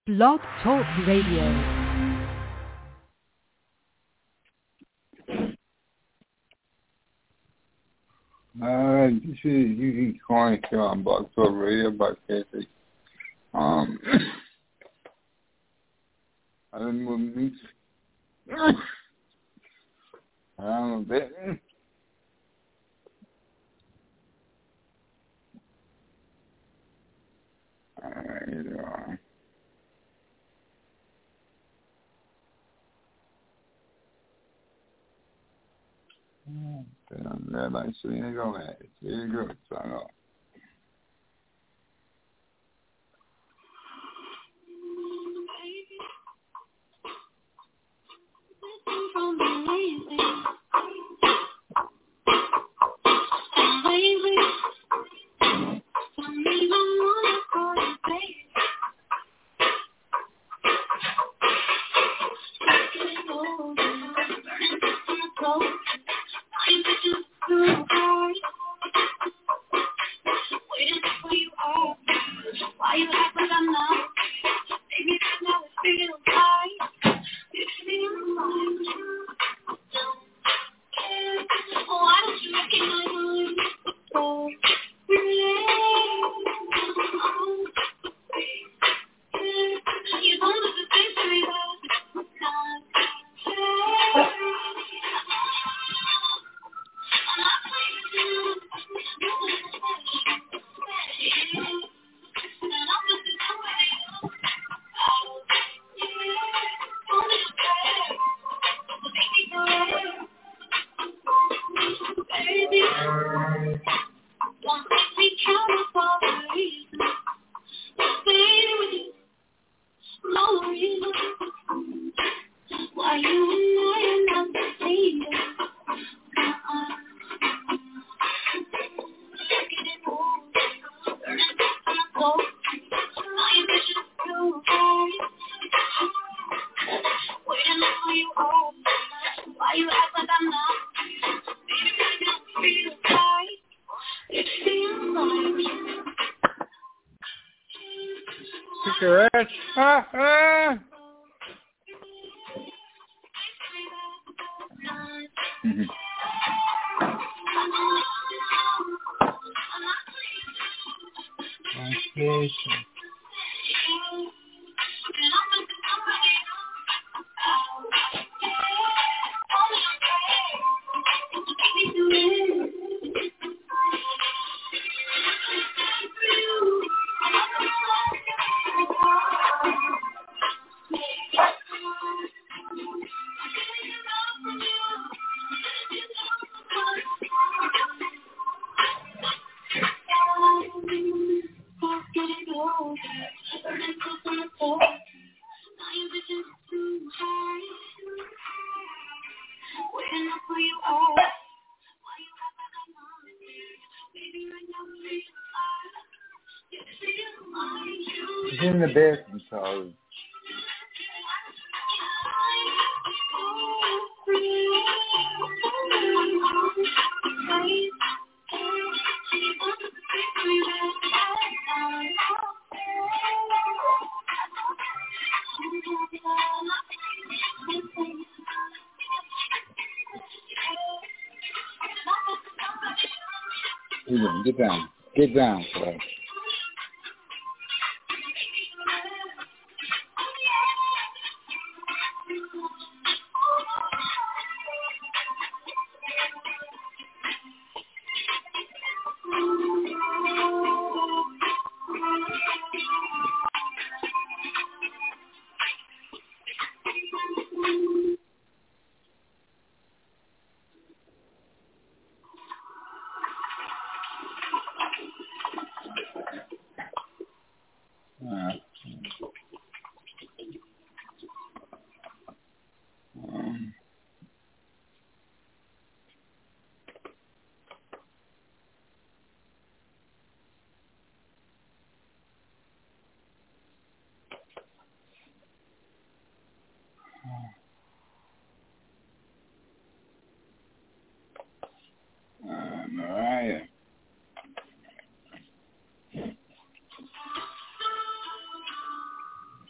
Blog Talk Radio. This is Eugene Coin here on Blog Talk Radio by Casey. I didn't move me. I don't know, bit. Damn, I see you go, man. Here you go, sign off. Cigarettes. He's in the bathroom, sorry. Get down. Get down, bro.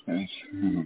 That's right.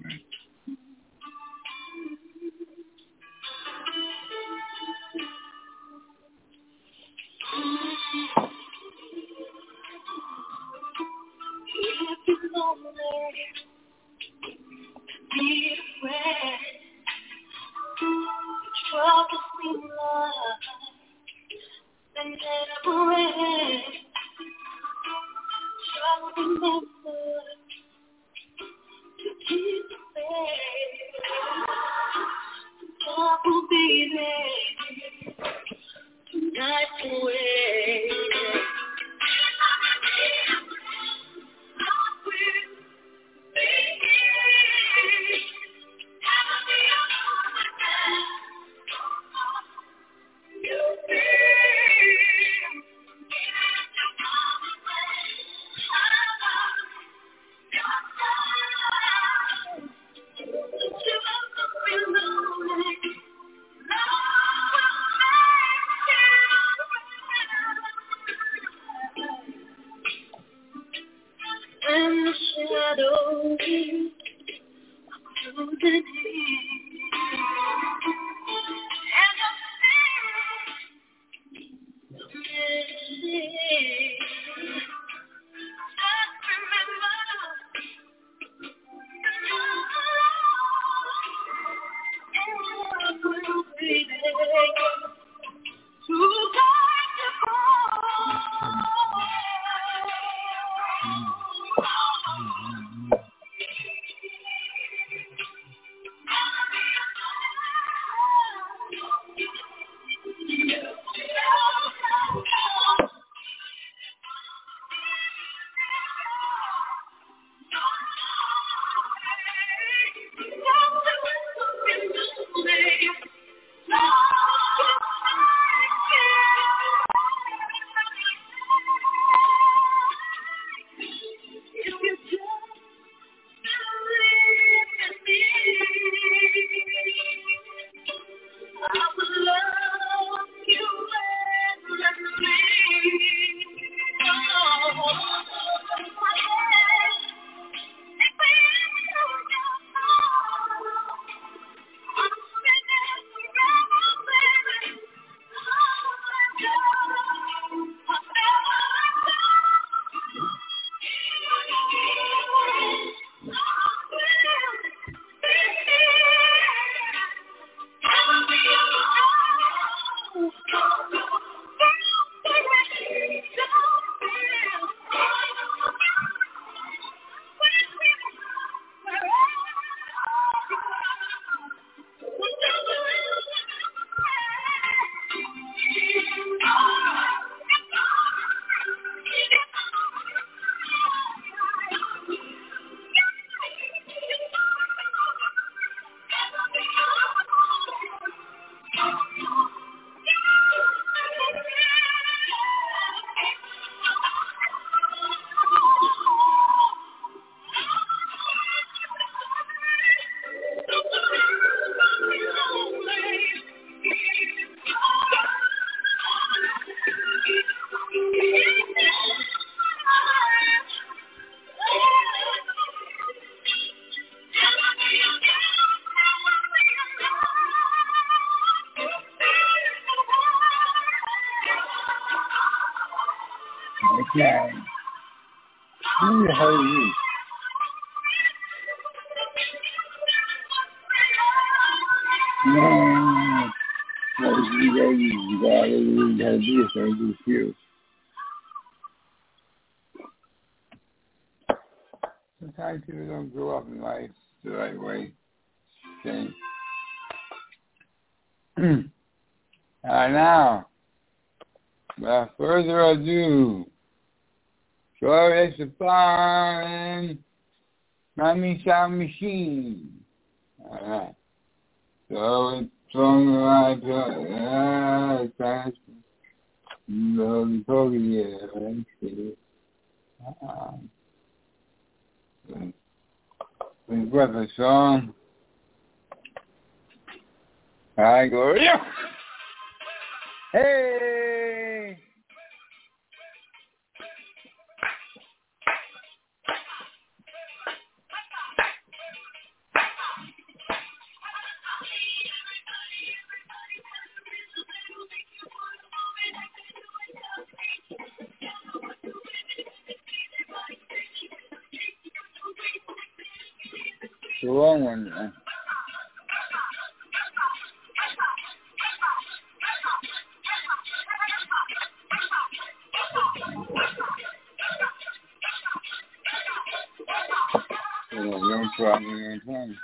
Okay. Who the hell are you? No. What you gotta do something to you. Sometimes people don't grow up in life the right way. Okay. Now, without further ado, Troy Stefan, Mommy Sound Machine. Alright. So it's from the right we've got the song. Hi, Gloria. Hey! the wrong one, man. No problem, no problem.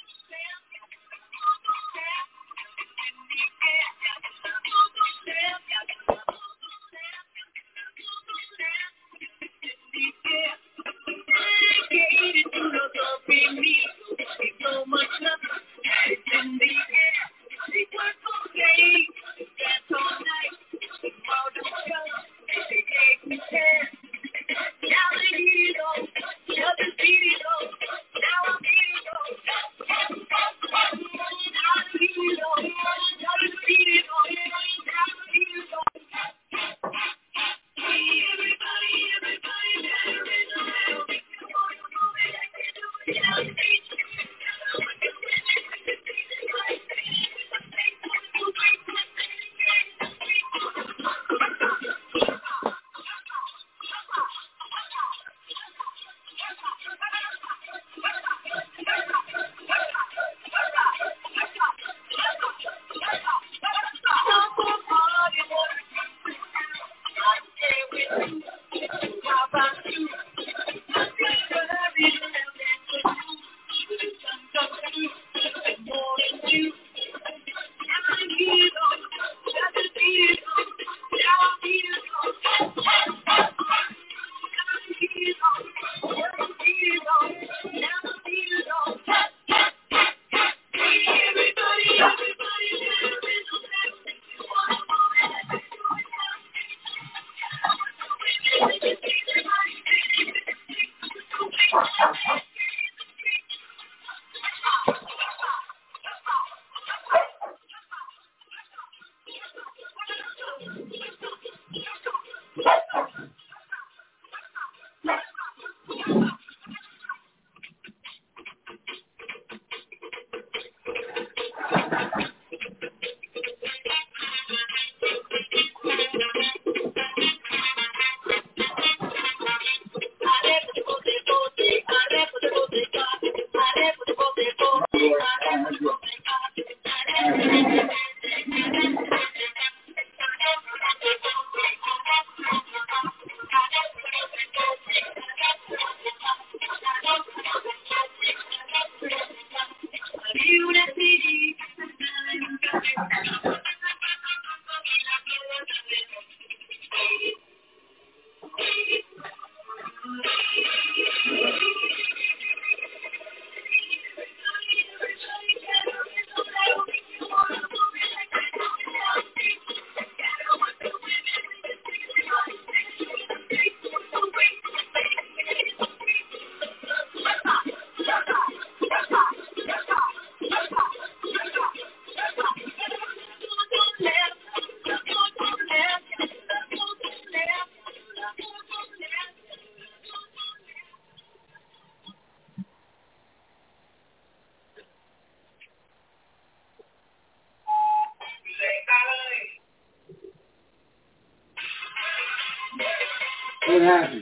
What happened?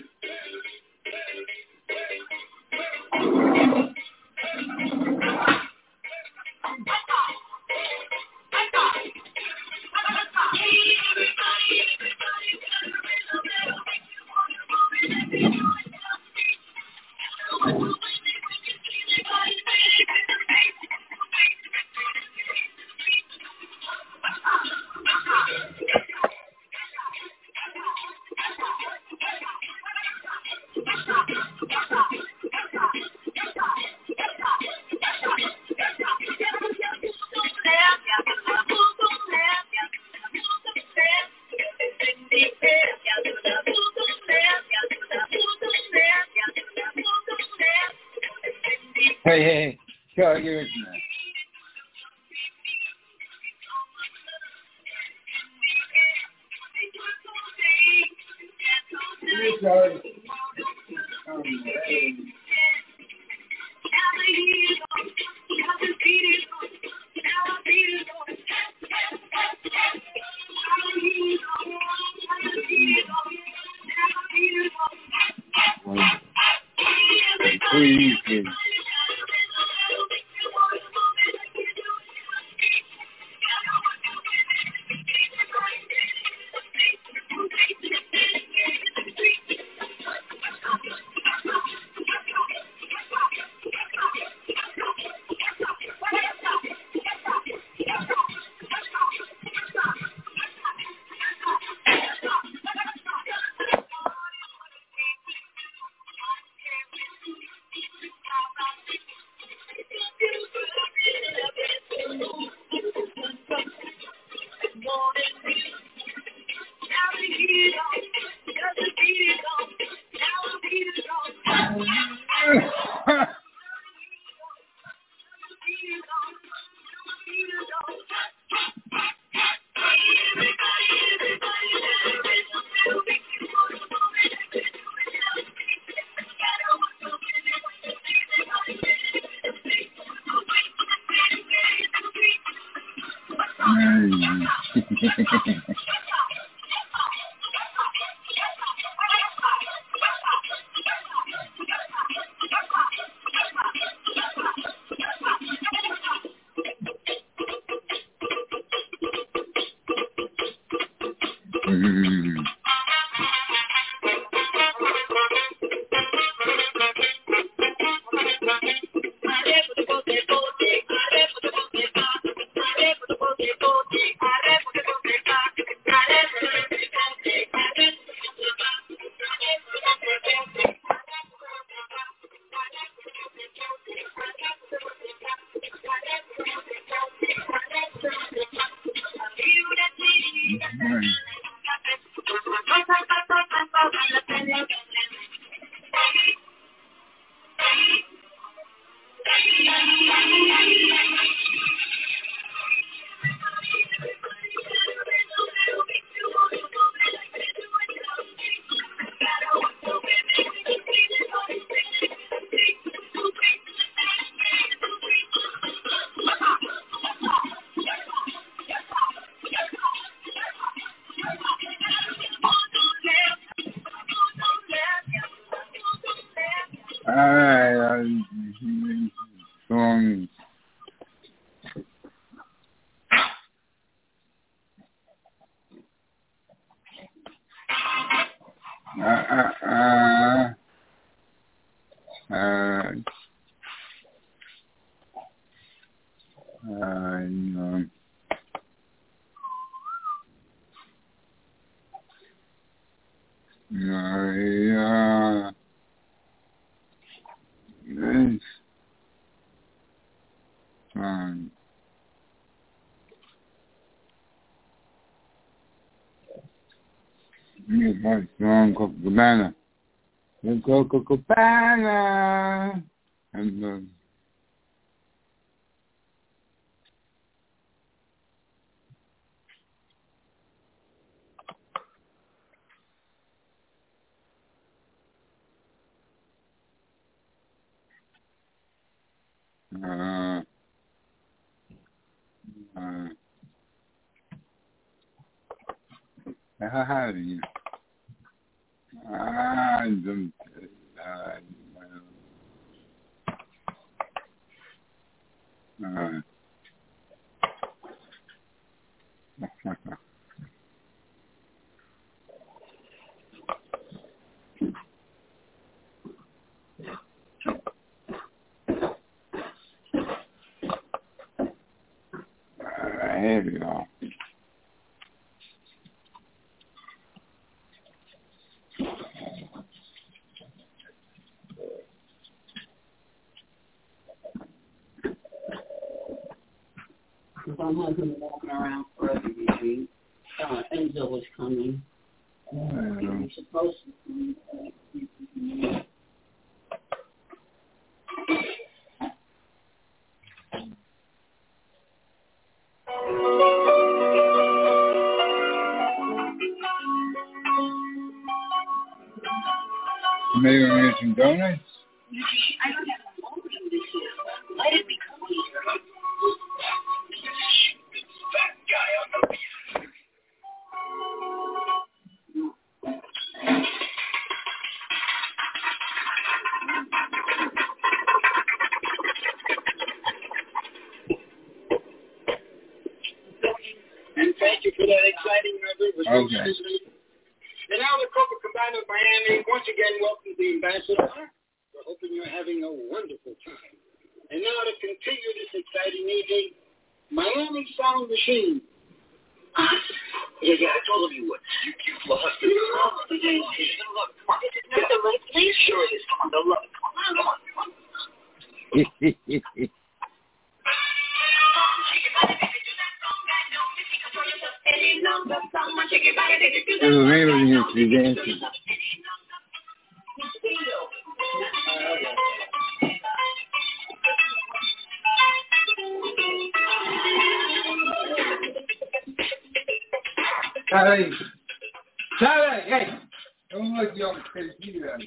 Hey, go give it to me. Please. Songs. My song Copacabana. Copacabana. And how do you? I don't. Here we go. My husband walking around forever, you Enzo was coming. He was supposed to come. Maybe we'll get some donuts? I don't have a phone this year. Let it be clear. Fat guy on the beat. And thank you for that exciting number. Okay. And now the Copacabana of Miami, once again, welcome the ambassador. We're hoping you're having a wonderful time. And now to continue this exciting evening, Miami Sound Machine. Yeah, I told him you would. You lost it. Look, come on. Is it right, please? Sure it is. Come on, they'll love it. Come on. Charlie! Charlie! Hey! Don't look young crazy then.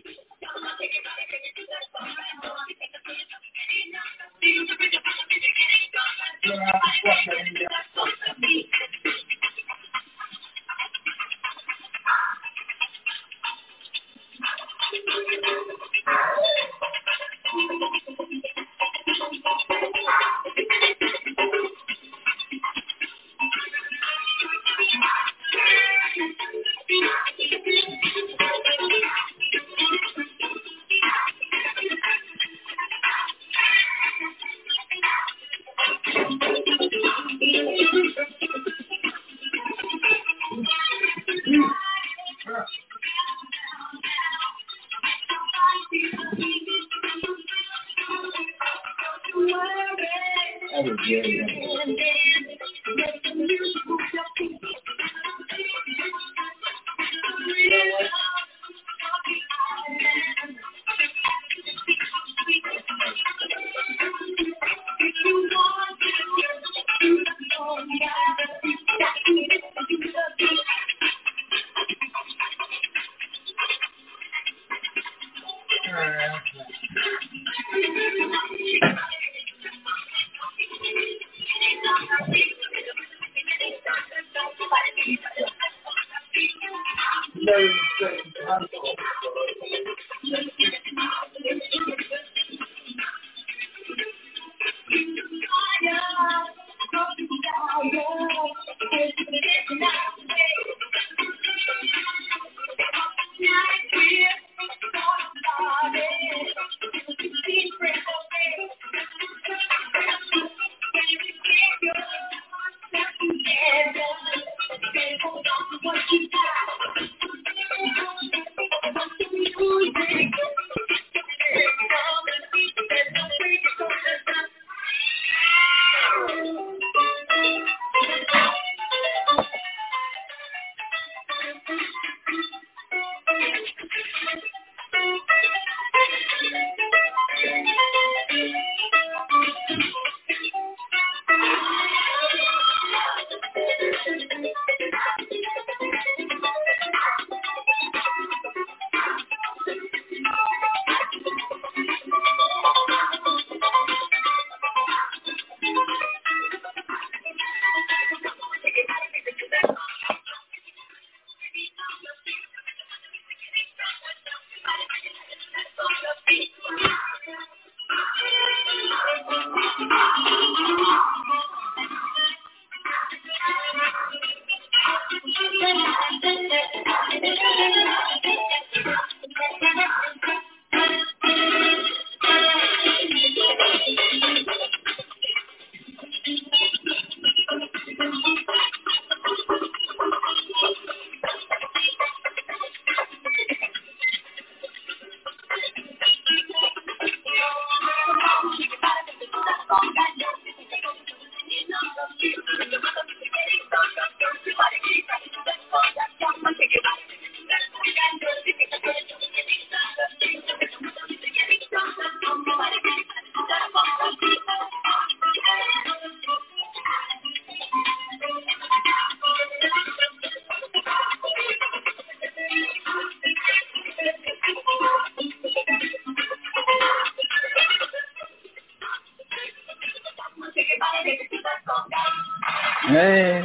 Hey,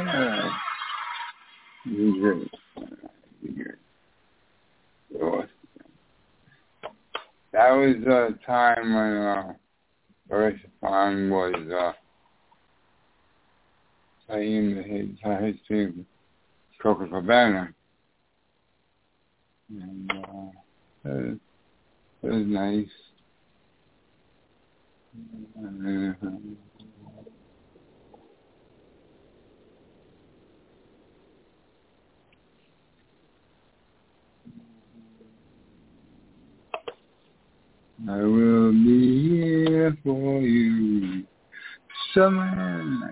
that was a time when Earth Song was playing the history of Copacabana. And it was nice. I will be here for you, summer night.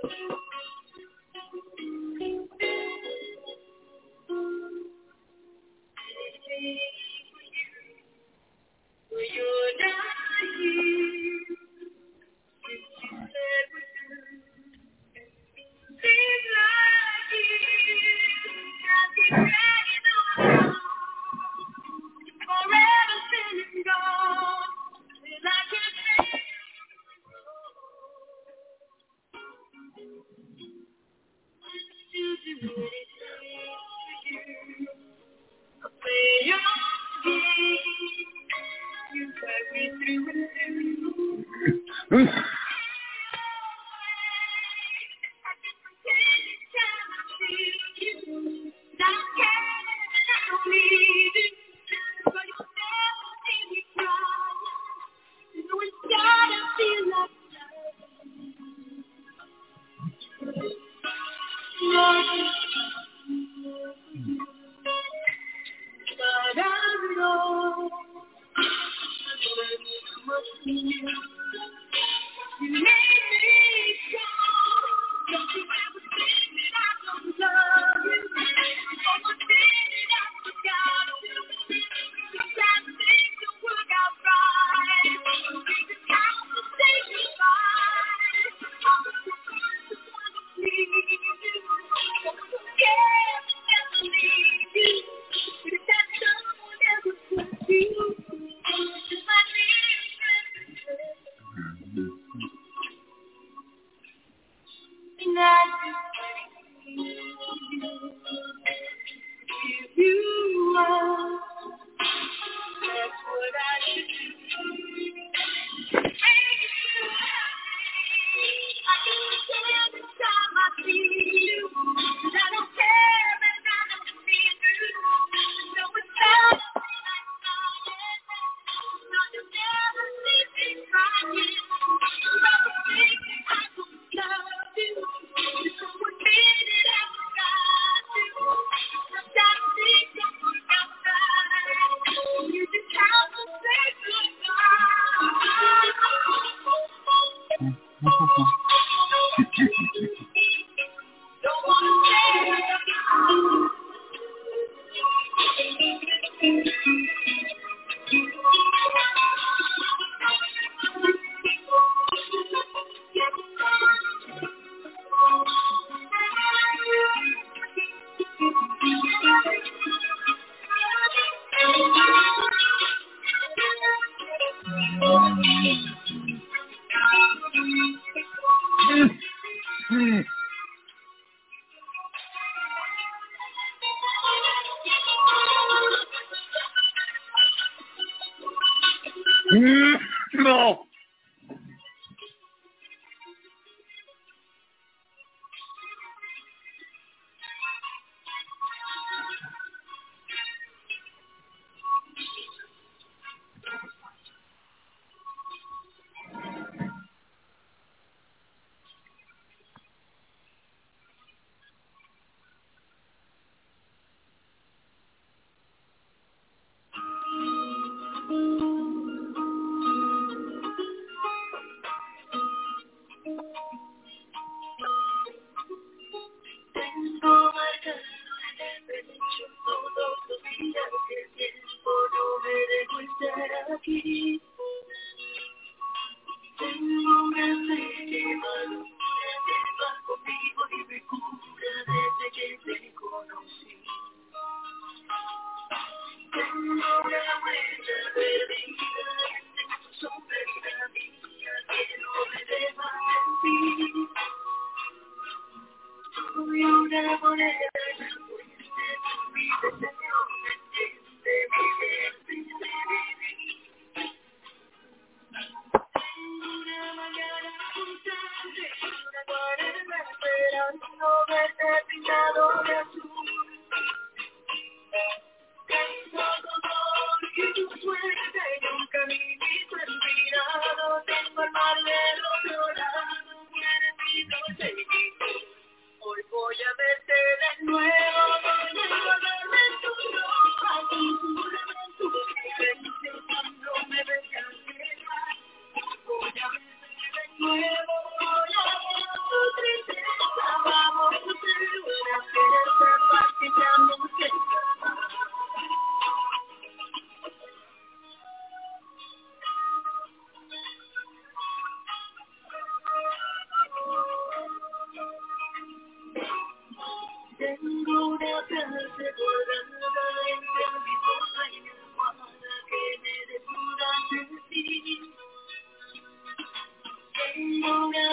No.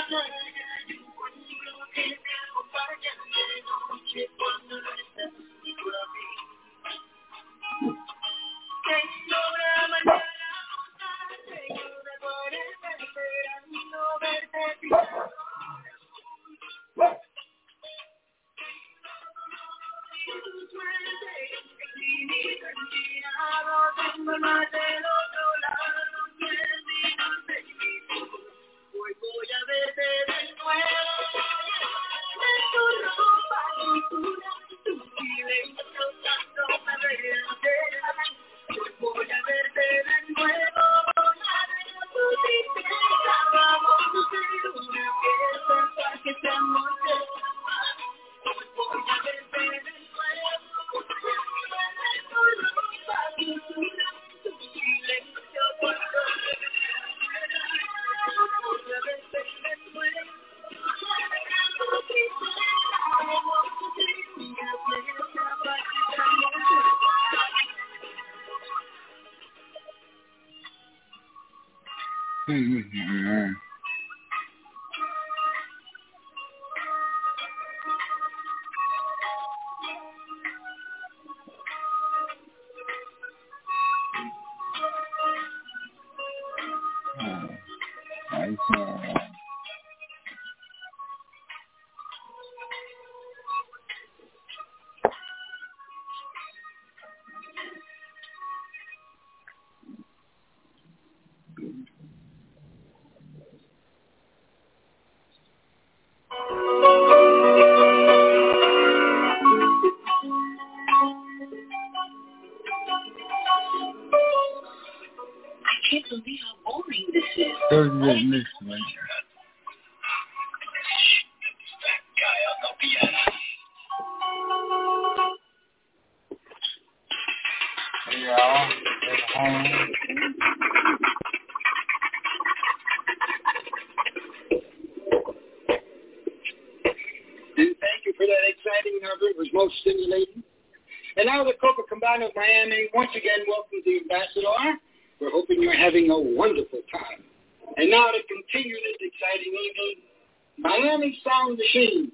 Stimulating. And now the Copacabana of Miami, once again, welcome the Ambassador. We're hoping you're having a wonderful time. And now to continue this exciting evening, Miami Sound Machine.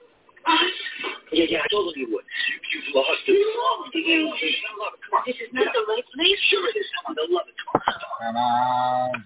Yeah, I told you would. You've lost it. Come on. This is not the right place. Sure it is. Come on, they'll love it. Come on.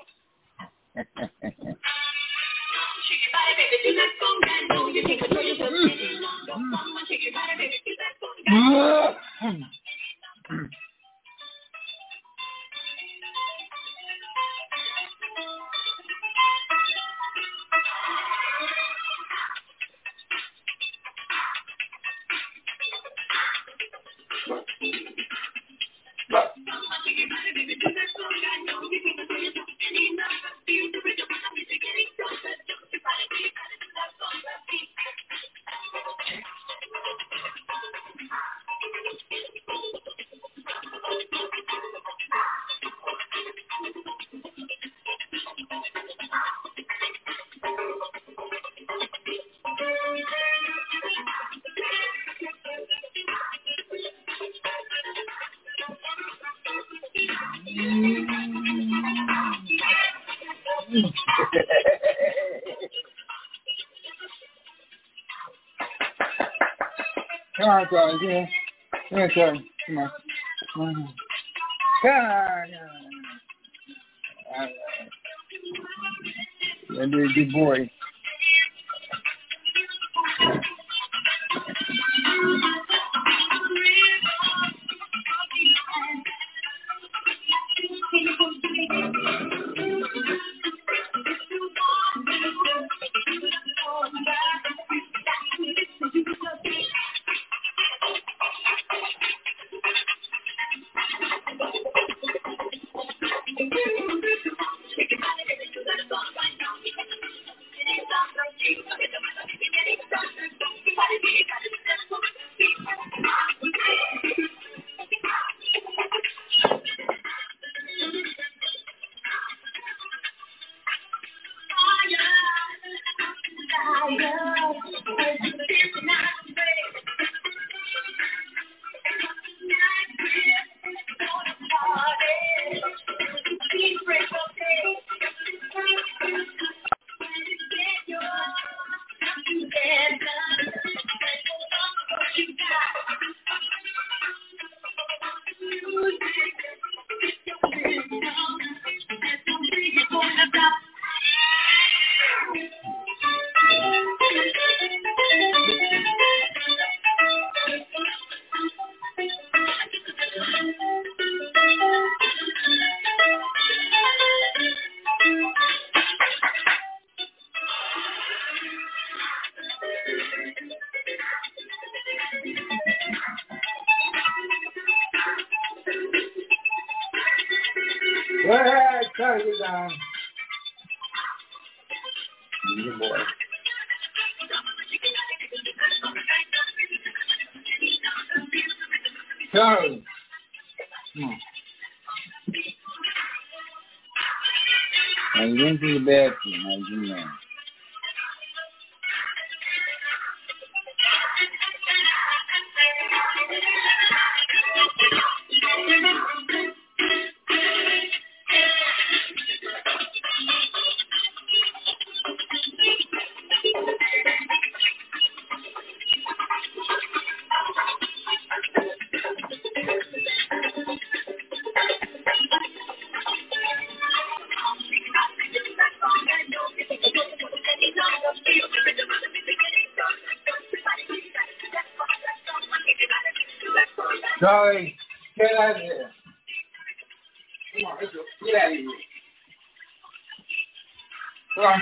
Come on, guys. Yeah. Come on, guys. Come on. Come on. Yeah, good boy. Turn it down. Good boy. Charlie. Come on. Now you went to the bathroom. Now you know. Charlie, get out of here. Come on, let's go. Get out of here. Come on.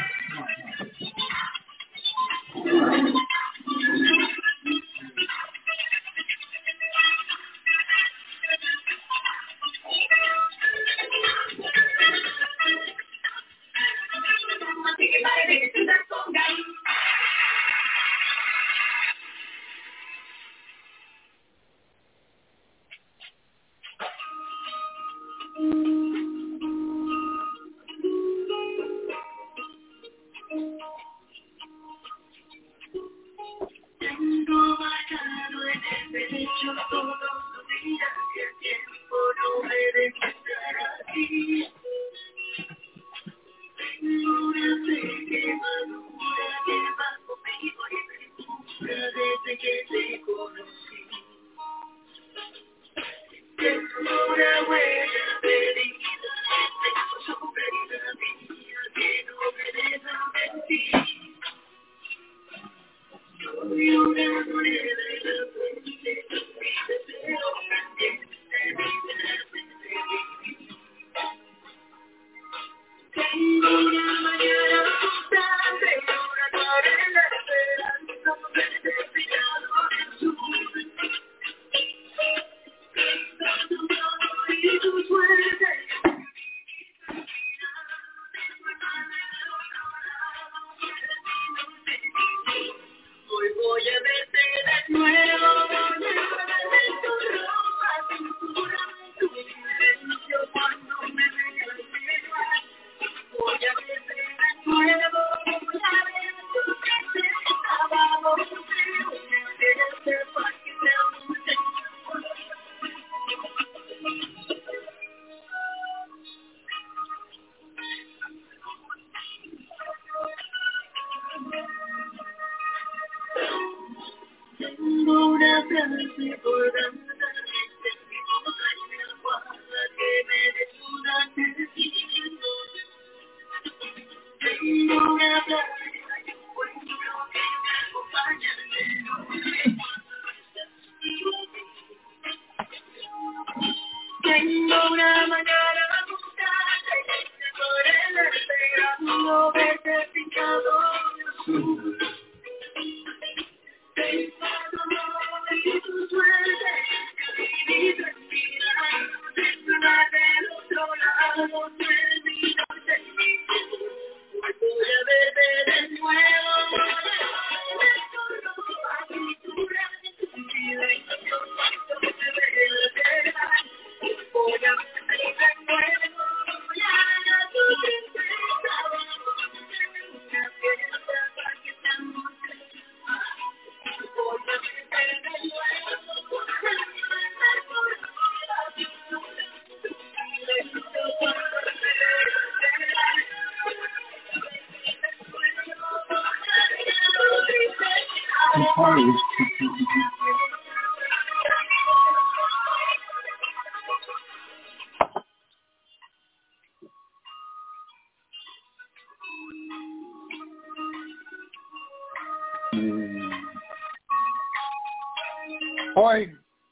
Ahoy!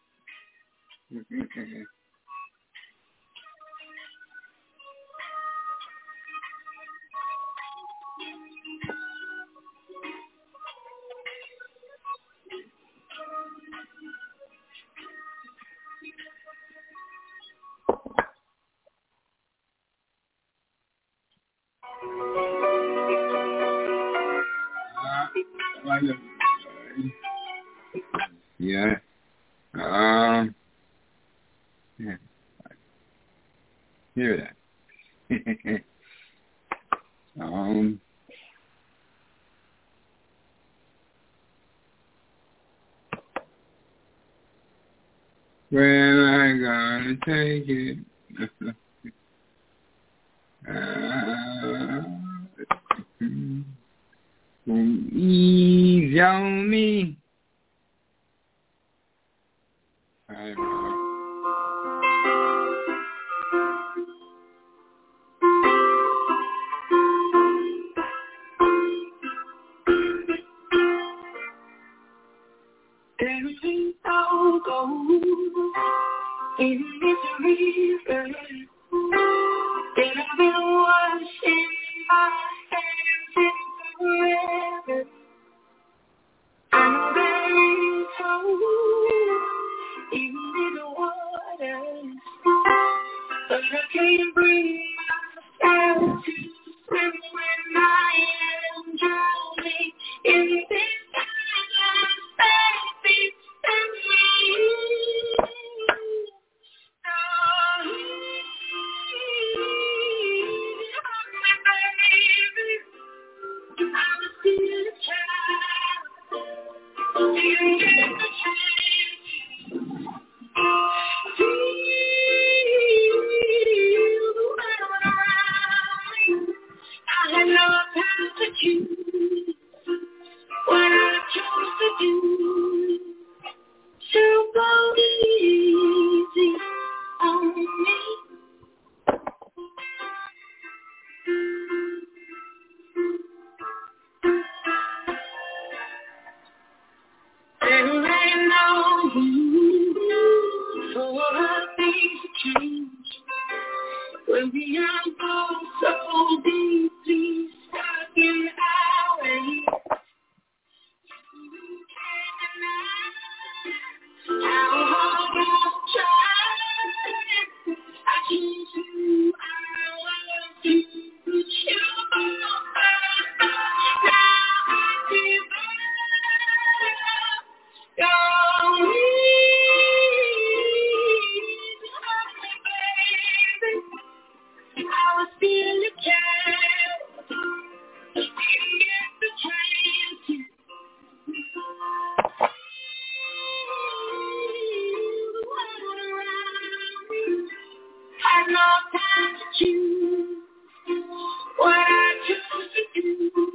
Yeah. Yeah. Hear that. When I gonna take it? Easy on me. I know. There is no gold in this river that I've been washing my hands in forever. I know there is hope in the waters, but I can't bring myself to swim when I am drowning in this baby, and me. I was still a child, didn't get the chance to feel the world around me. I had no time to choose what I chose to do. So go easy on me. There ain't no room for things to change when we are both so deeply stuck in our ways. You can't deny how hard I've tried. I choose who I want to put you on. Now I give up. Don't leave me, baby. I was still a child. Didn't get the chance to had no time to choose what I chose to do.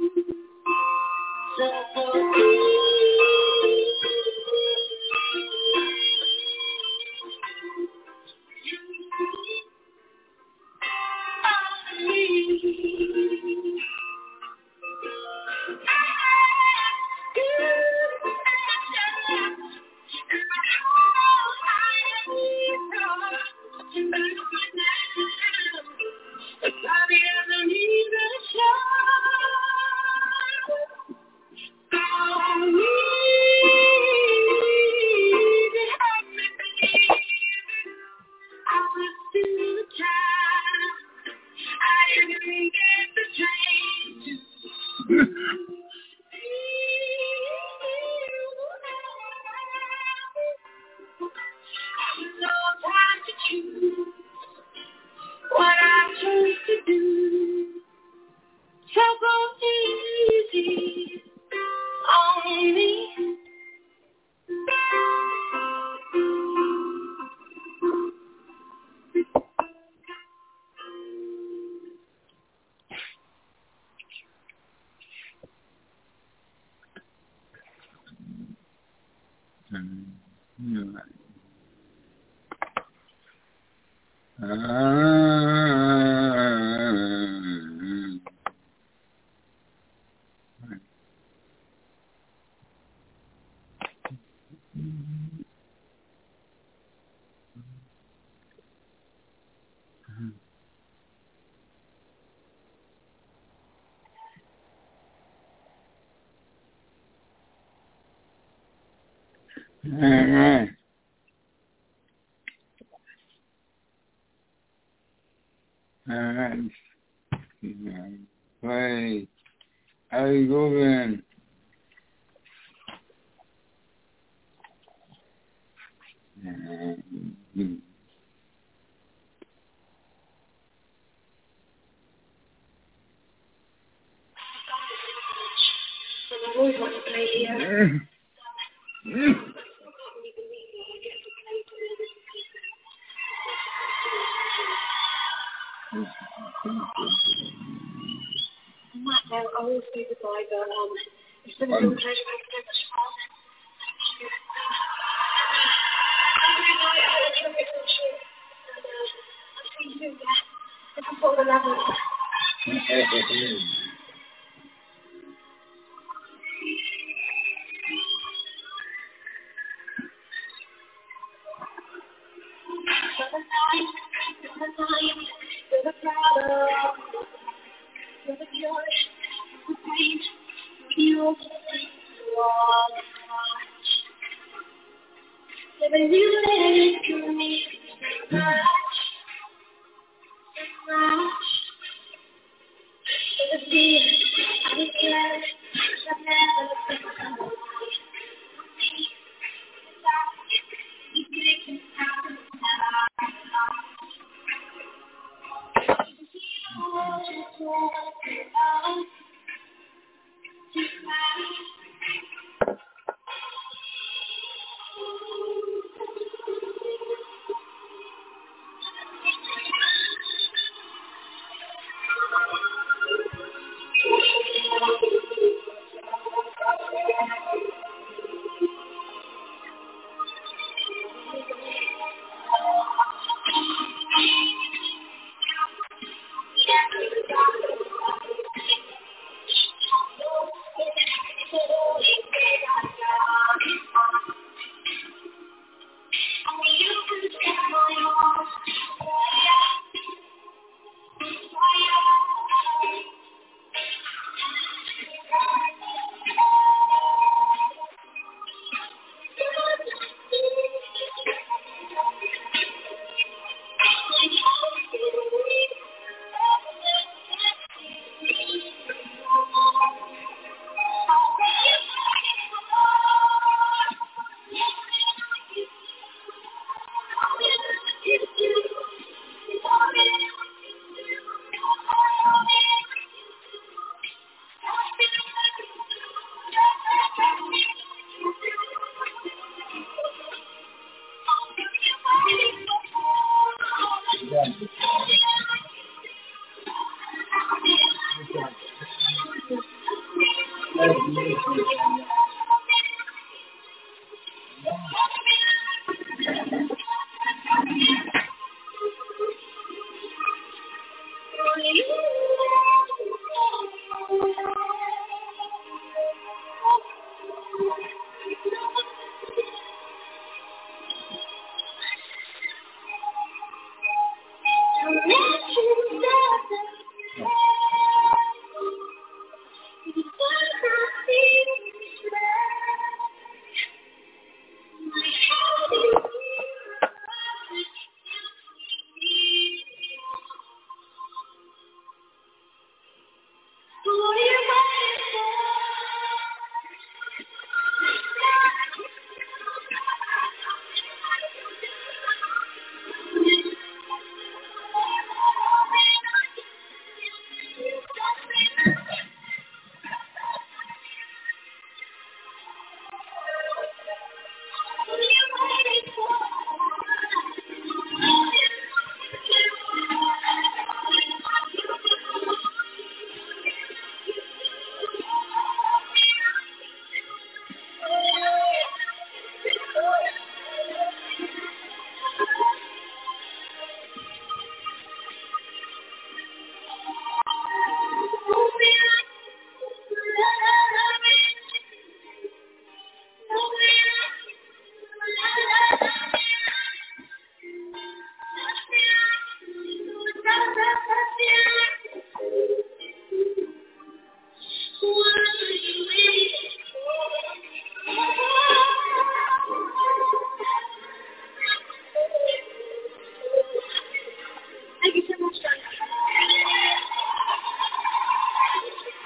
So what I choose to do. So go easy on me. Amen. Amen. Pray. Hallelujah. I always want to play here. I will say goodbye, but it's been a real pleasure.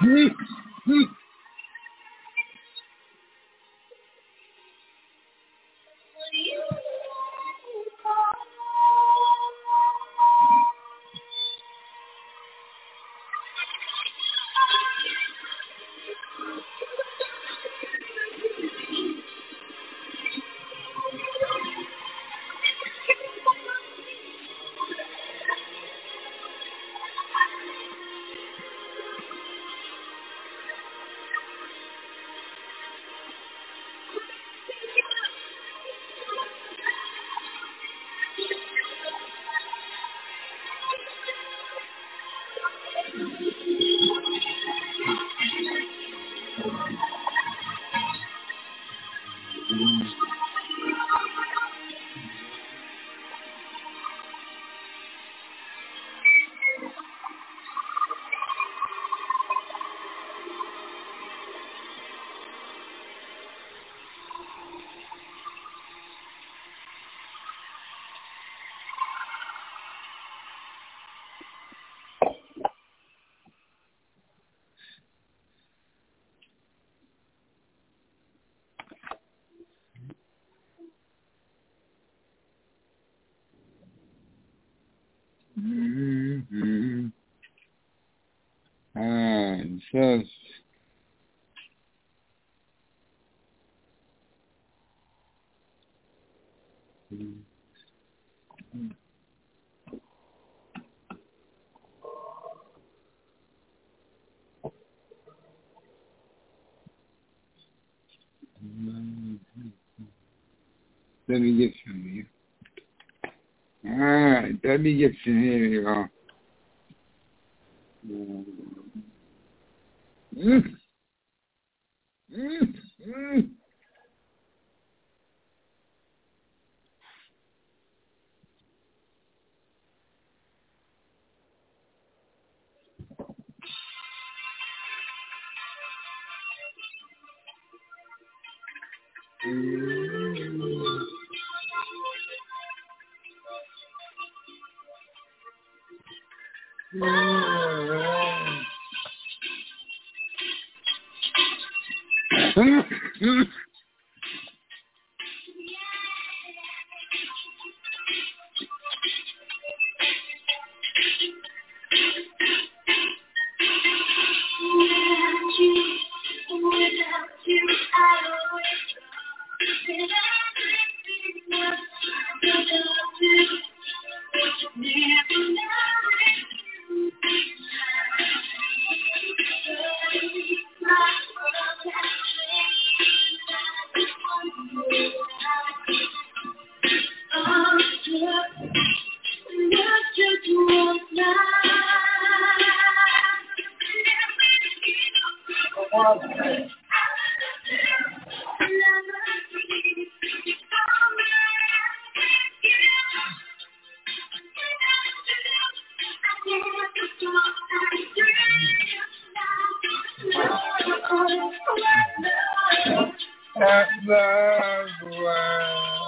Mm-hmm. And just let me get some here. All right, let me get some here, y'all. At the ground.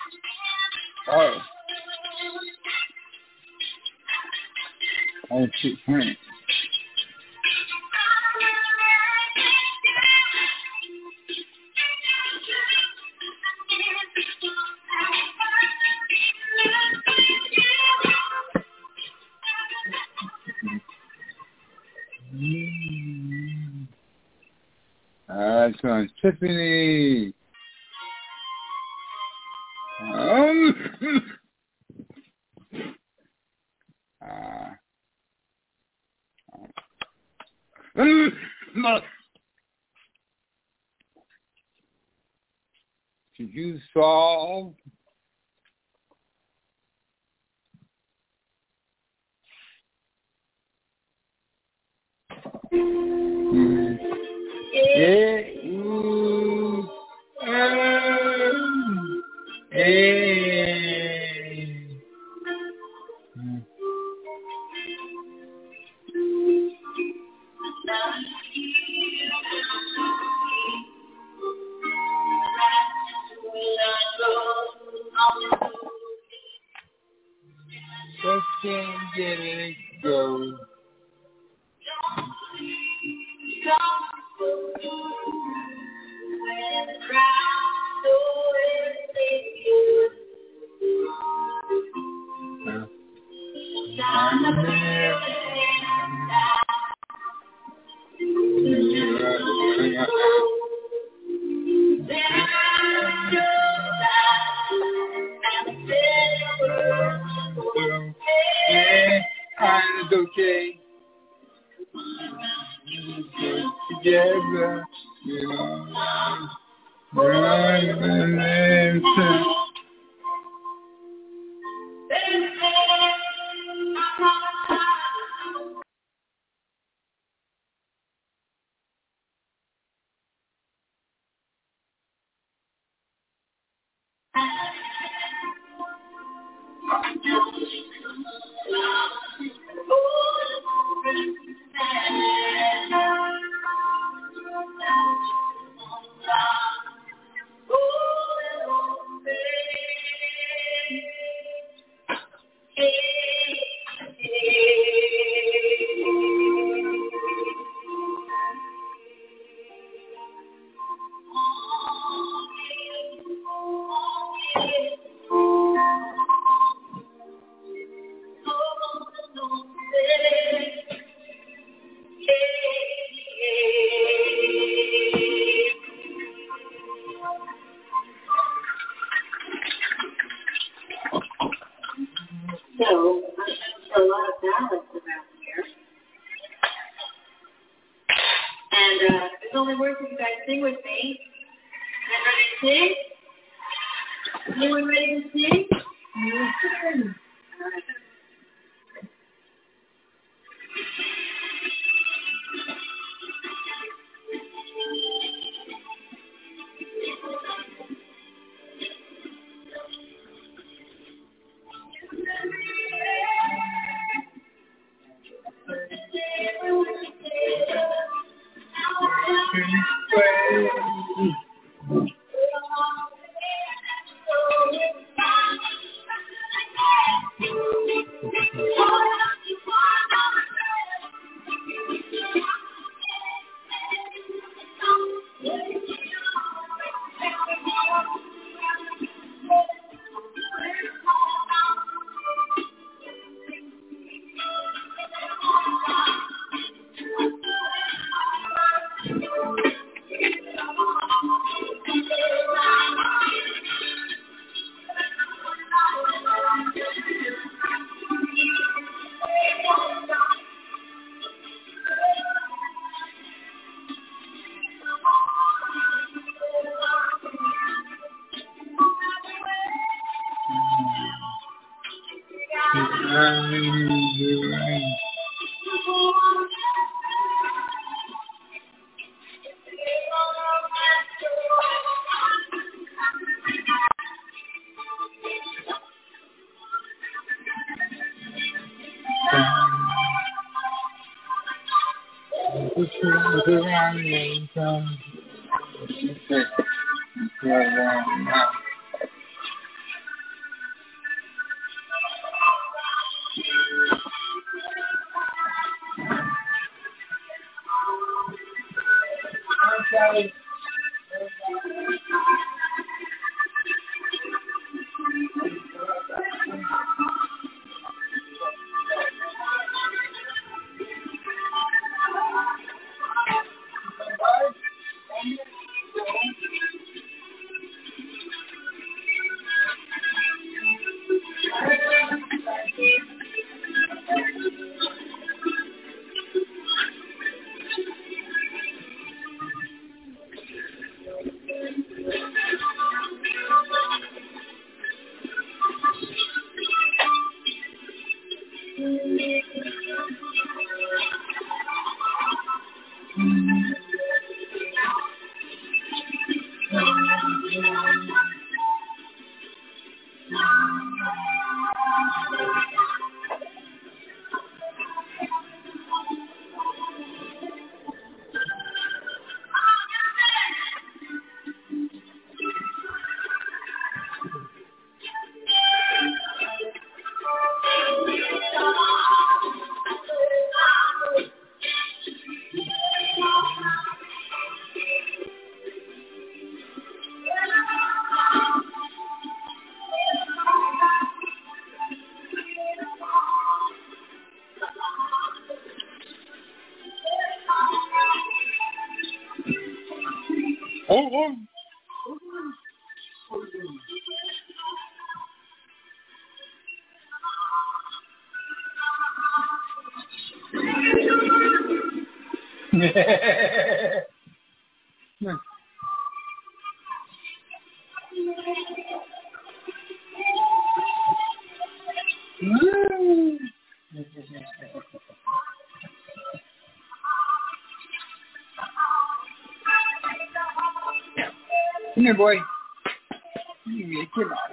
Oh. Oh, shit, man. That's on Tiffany. Did you solve? Just can't get it go. It's okay. Together, you know, It's only worth if you guys sing with me. Everybody sing? Anyone ready to sing? Yes. Come here, boy. Come on.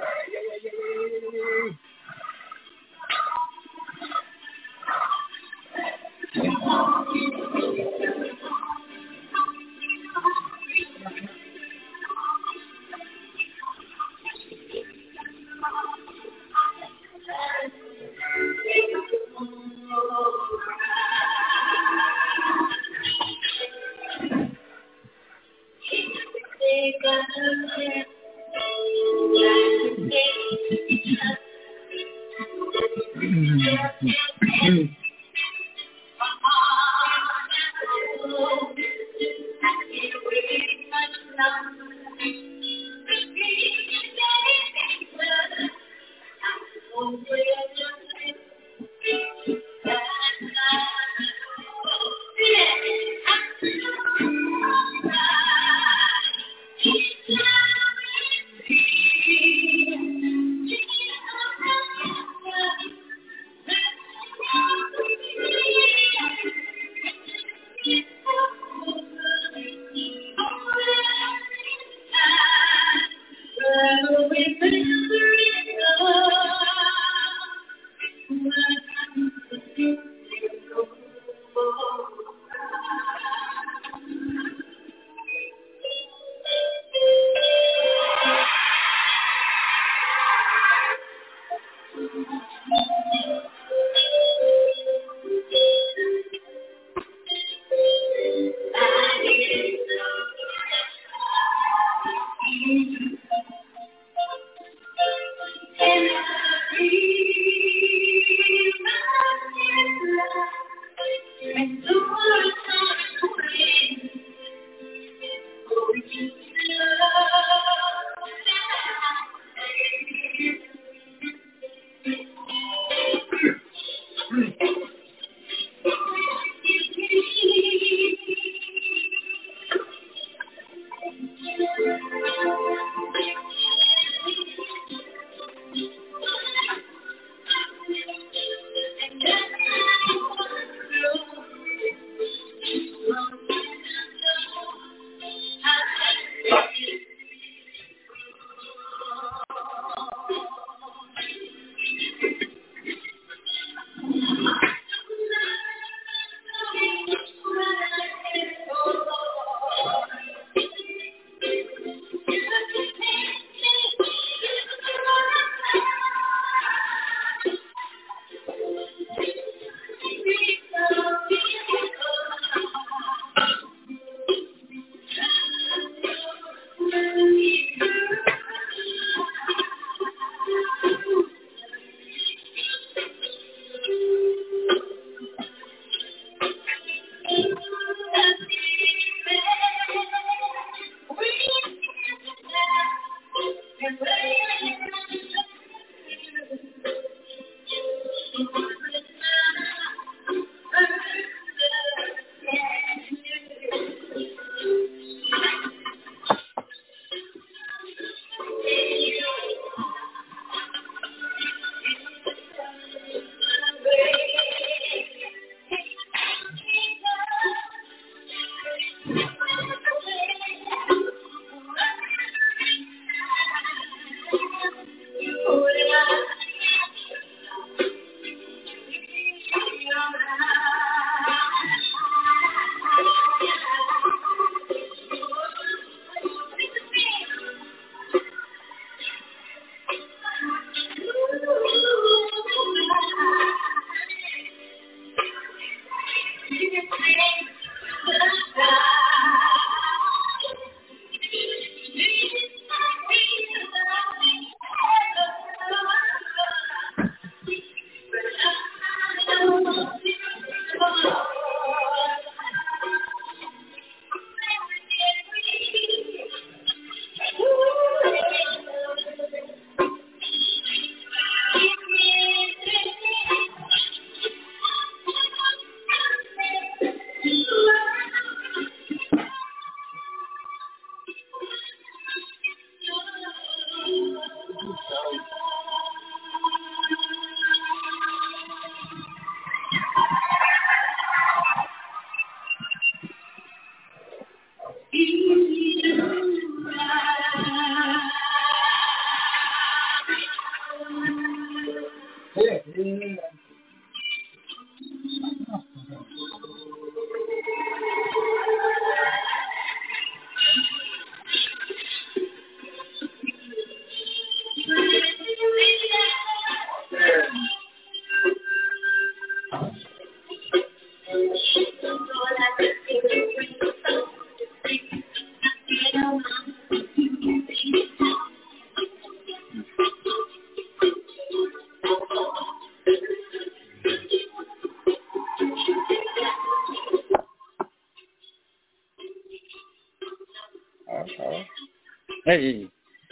Hey.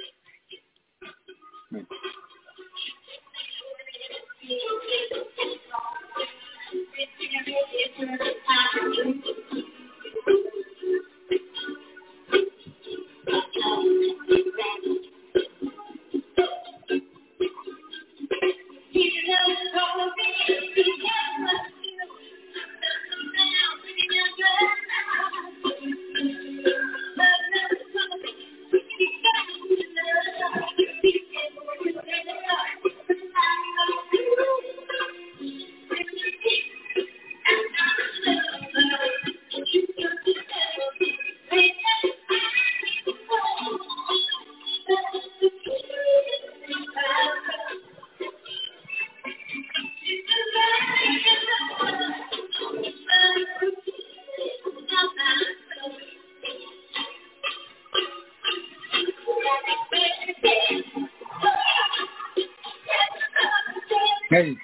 Hey.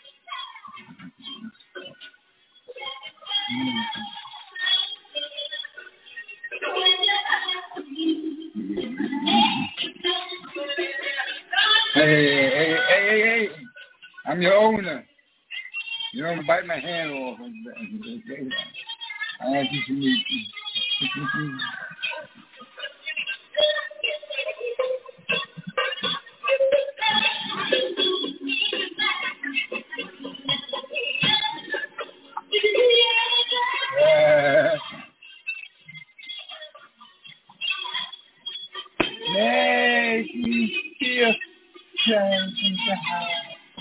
Hey. I'm your owner. You don't bite my hand off. I want you to meet me. Make me feel something to hide.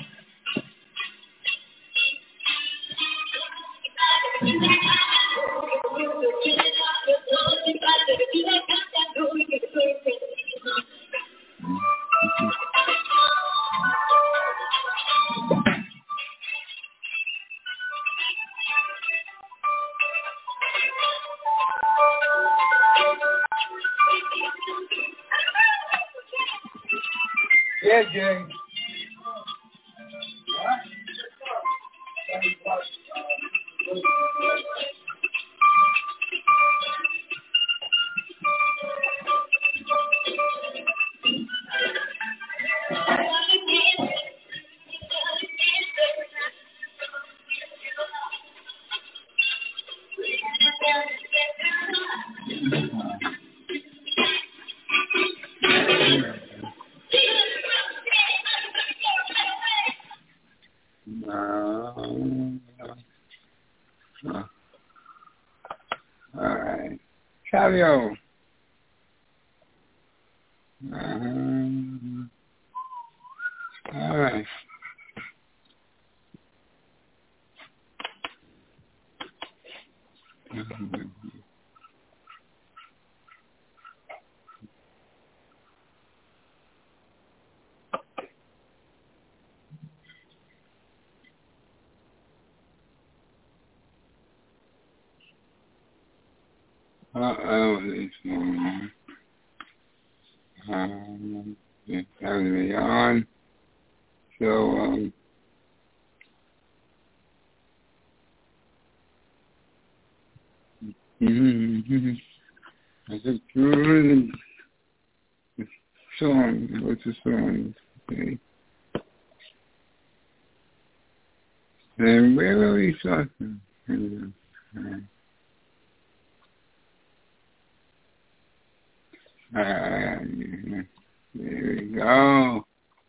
Yeah, Jay. All right. Savio. All right. This morning. It's having me on. So, I said, the song. What's the song? Okay. And where are we talking? There we go.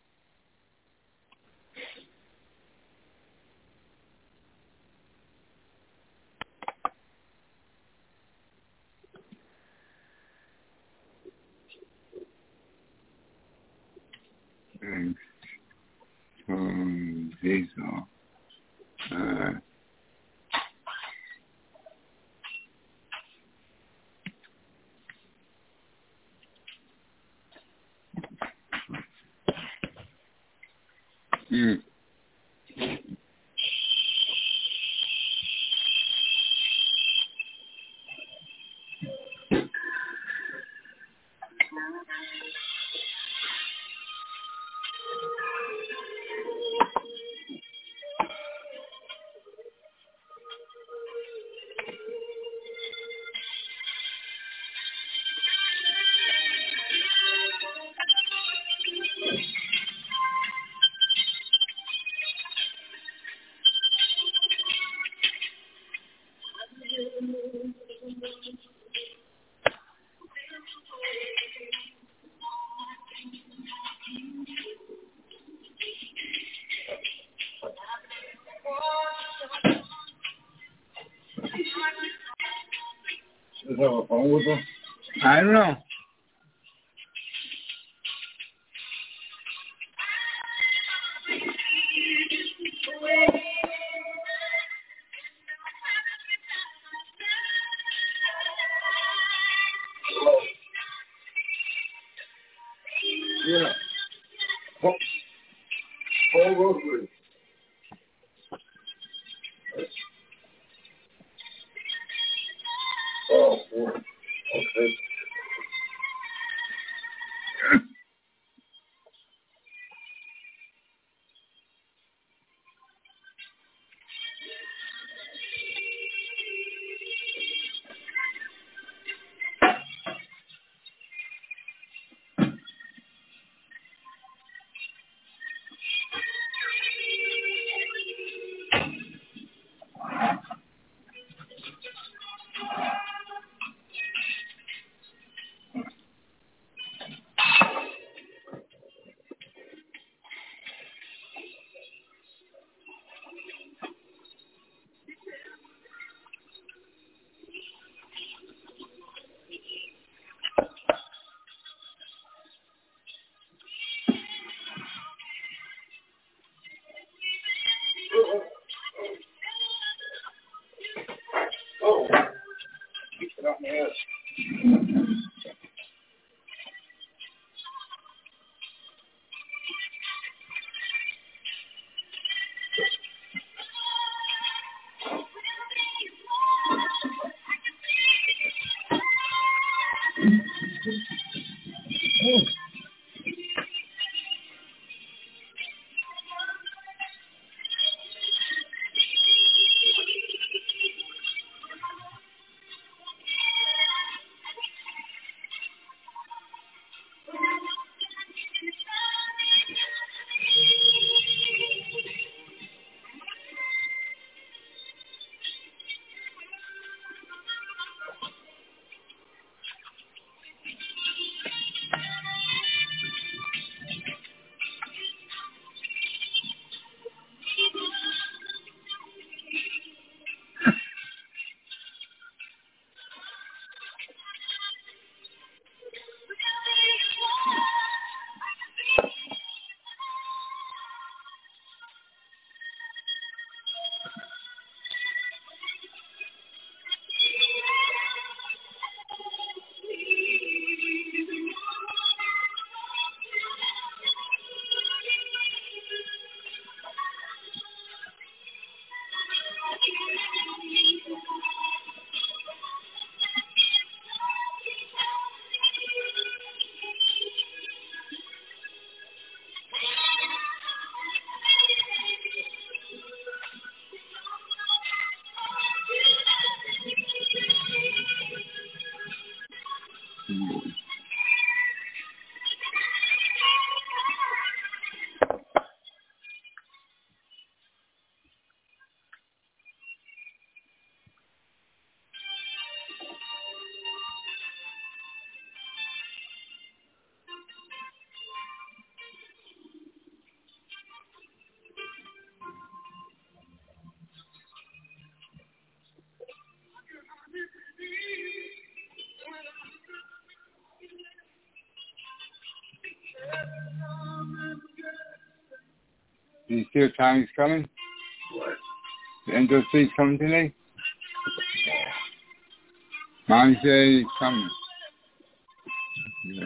And Diesel. Does it have a phone with them? I don't know. Yeah. Whole grocery. Oh, boy. Okay. Oh. Keep it on the edge. You see what time he's coming? What? The NWC's coming today? Mom said he's coming. Yeah.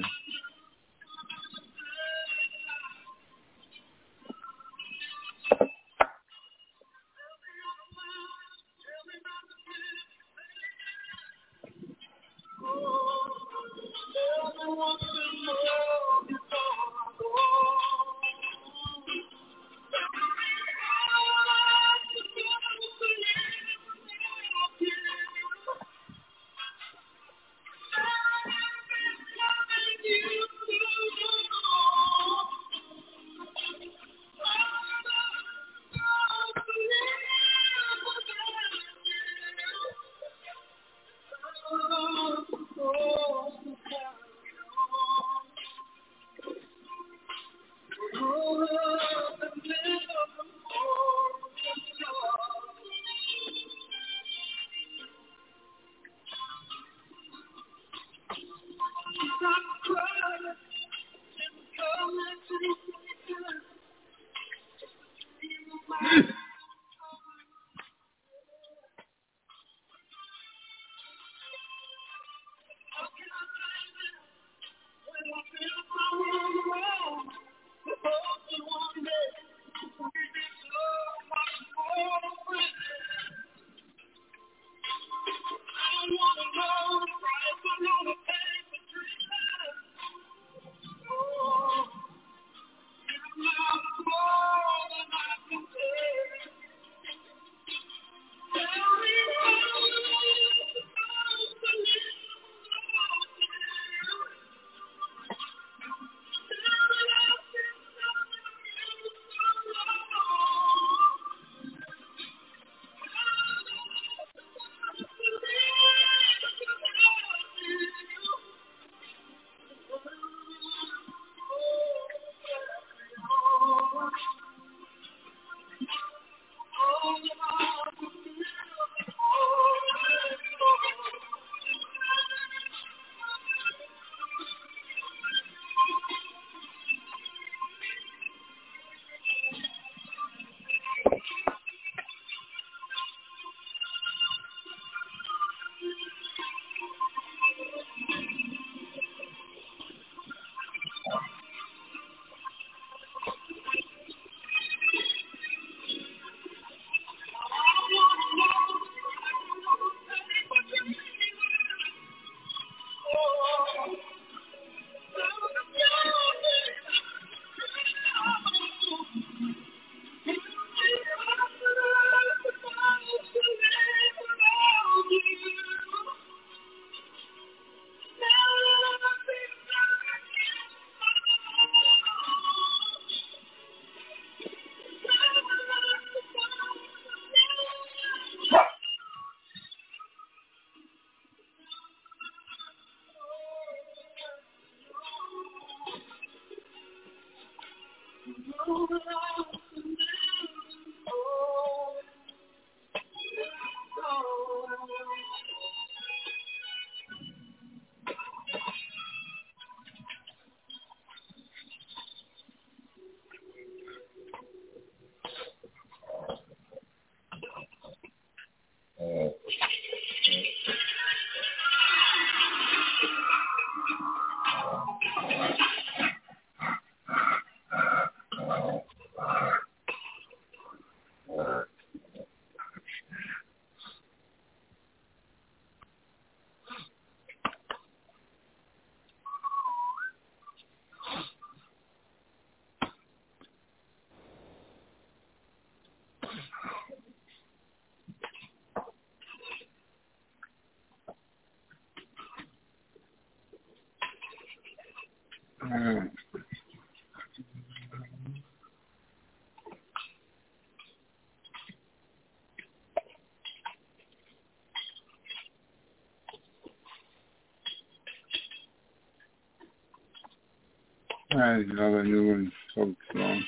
There's another new one, so strong.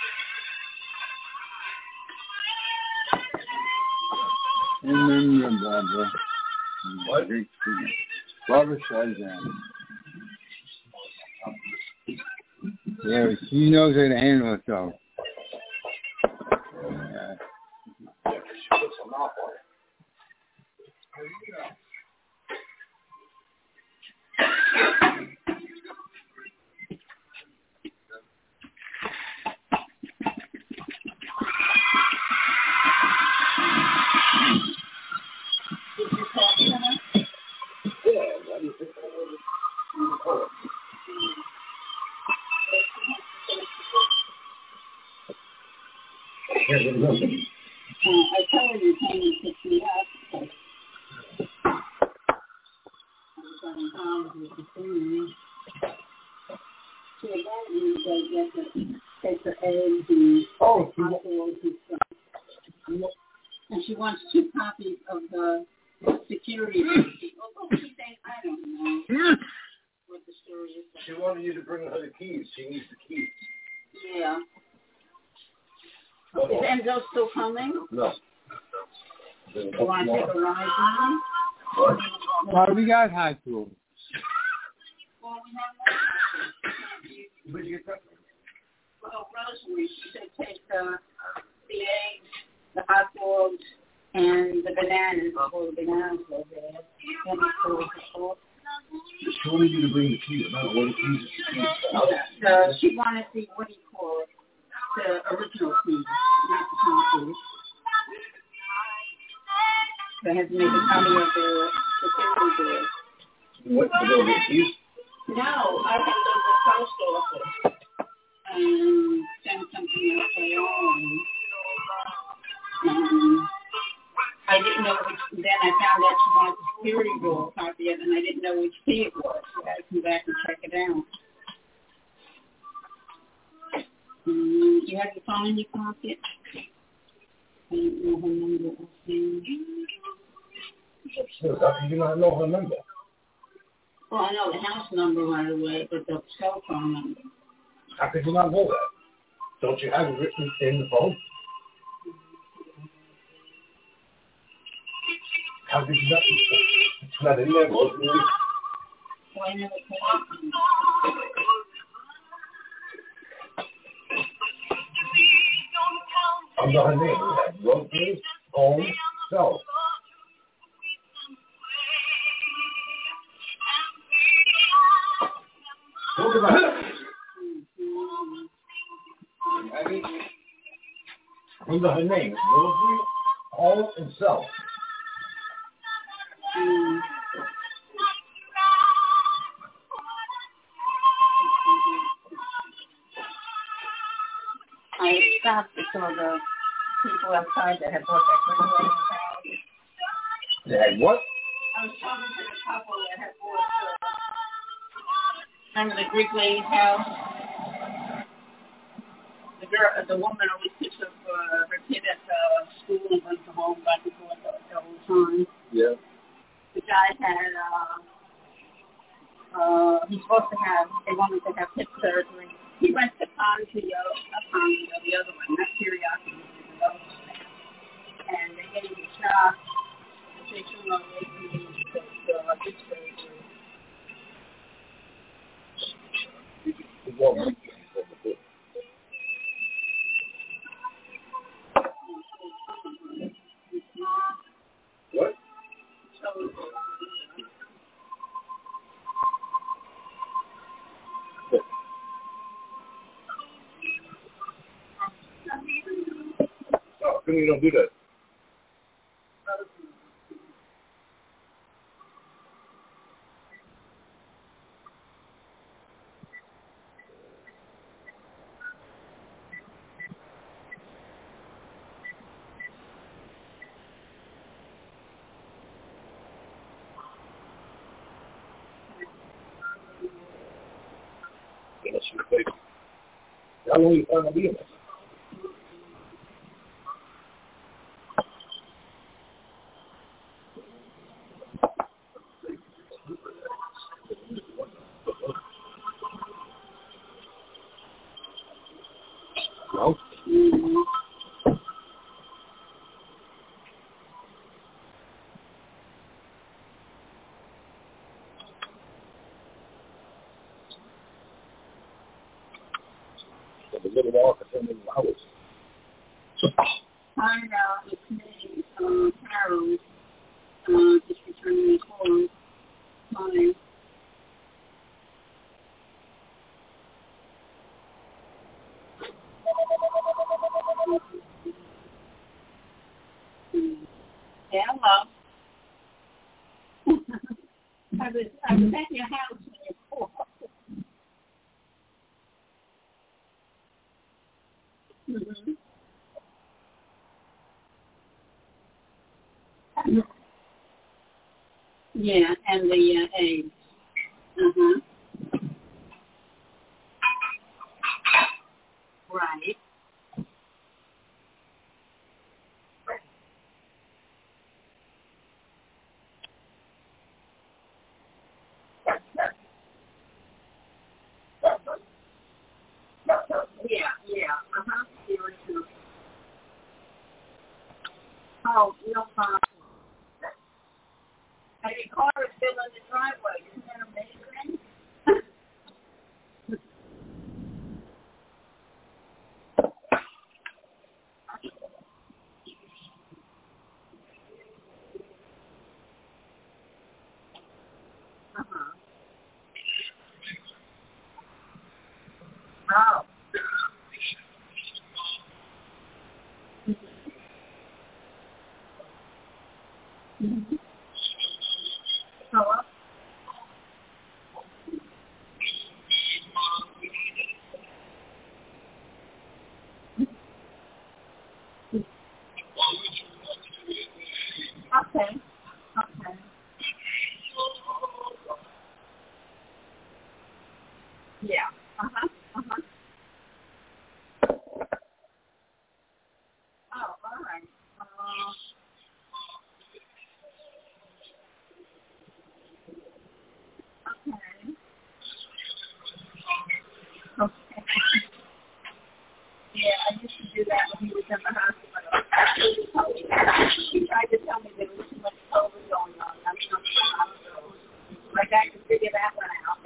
Remember Barbara. What? Barbara Streisand. Yeah, she knows how to handle herself. should put some mouth on it. I told him he came and picked me up. I was on time with the food. So then he said, take the eggs and apples and stuff. And she wants 2 copies of the security. Although she thinks, I don't know what the story is. She wanted you to bring her the keys. She needs the keys. Yeah. Is Enzo still coming? No. You want to take a ride now? What? Well, we got high school. Well, we have well, Rosemary, she said take the eggs, the hot dogs, and the bananas. All the bananas over there. She wanted you to bring the keys. I don't know what the keys. She wanted the, what do you call it? The original keys, not the copies. So I had to make a copy of the security door. What, the keys? No, I had to go to the post office and send something else along. I didn't know which, then I found out she wanted the security door copy of it, and I didn't know which key it was, so I had to come back and check it out. You have your phone in your pocket? I don't know her number. How do you not know her number? Well, I know the house number right away, but the cell phone number. How could you not know that? Don't you have it written in the phone? How did you not? It's not in there, was it? Well, I never put it. Under her name, we have Rosemary, home, self. Look at that. Under her name, Rosemary, home, and self. I stopped to saw the people outside that had bought that green house. They had what? I was talking to the couple that had bought remember the Greek lady's house? The woman always picks up her kid at school and brings her home back and forth the whole time. Yeah. The guy had, he's supposed to have, they wanted to have hip surgery. He went to Ponzio, the other one, not Curiosity, the other one. And they gave him a shot. They took him away from his hip surgery. What? How come you don't do that? How long you plan on being there? No? The little walk for 10 hours. Hi, it's me, Carol. Just returning the call. Hi. Hello. I was at your house when you called. Mm-hmm. Yeah, and the eggs. Uh-huh. Right. Yeah. Uh-huh. Oh, no problem. And your car is still in the driveway. Isn't that amazing? Uh-huh. Oh. Mm-hmm. Hello? Okay. Yeah. Uh-huh. Oh, all right. Okay. Okay. Yeah, I used to do that when he was in the hospital. He tried to tell me there was too much COVID going on. That's not the hospital. Like I could figure that one out.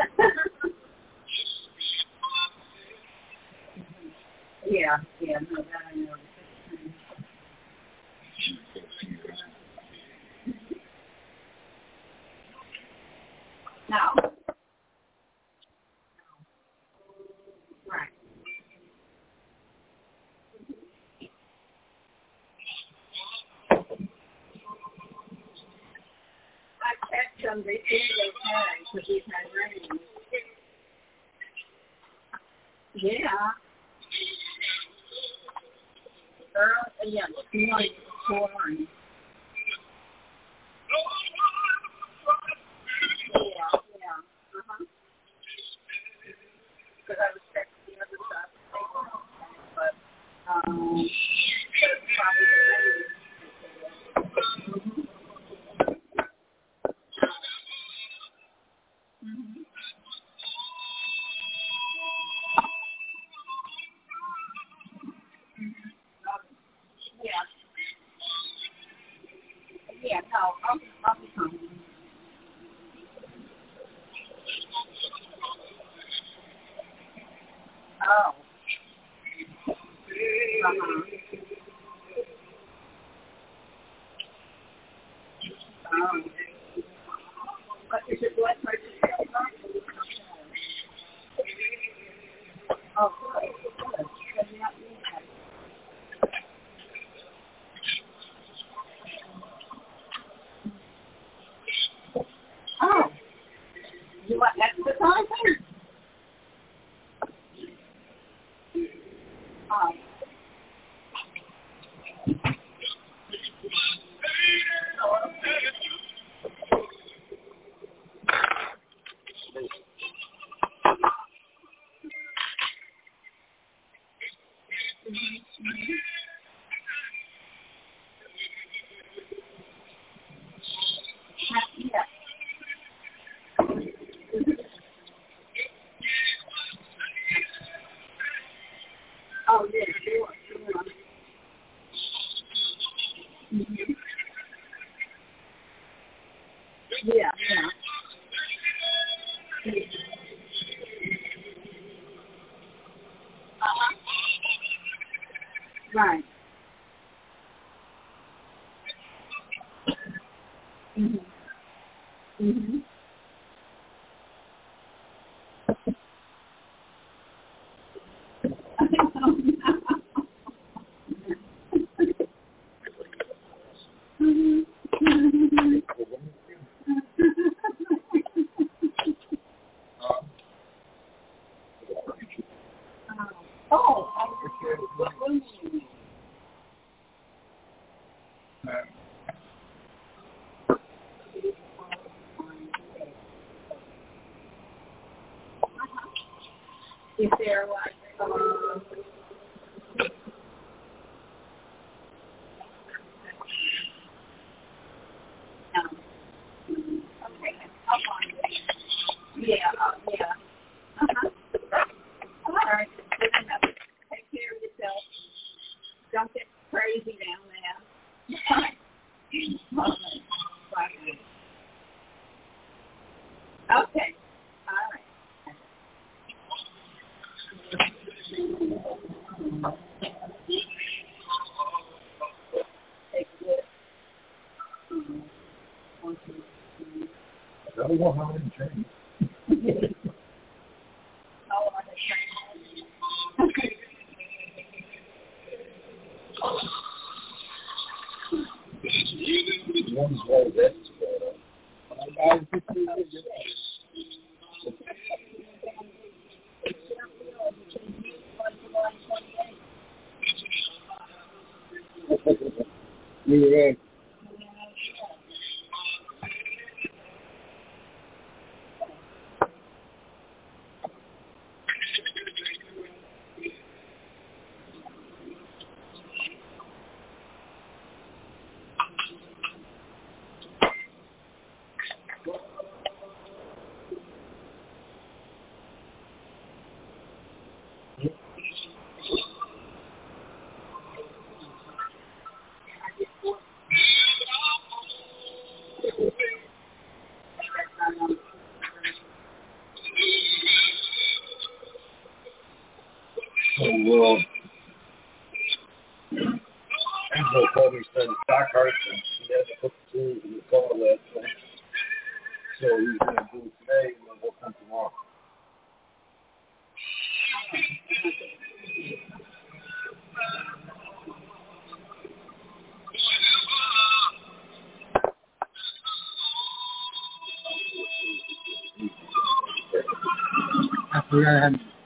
Yeah, no, that I know. No. Right. I checked them. They said they had because we've had rain. Yeah. Yeah, morning before morning. Yeah. Uh-huh. Because I was checking the other stuff. But, probably yeah, no, I'll be home. Oh. Uh-huh. But is your blood pressure still high? Oh, good. Oh. You want exercising? Oh. Yeah. Oh, yeah, sure. Mm-hmm. Yeah. Uh-huh. Right. Mm-hmm. Is there like okay, I'll find it. Yeah, yeah. All right. Good enough. Take care of yourself. Don't get crazy down there. Okay. All right. Take a look. I don't know how many change. Oh, on the train. One's well that. Yeah. Well, Angelo told me, he said Doc Hartson, he had to put the tools in the car last night. So he's going to do it today, and then we'll come tomorrow. Yeah.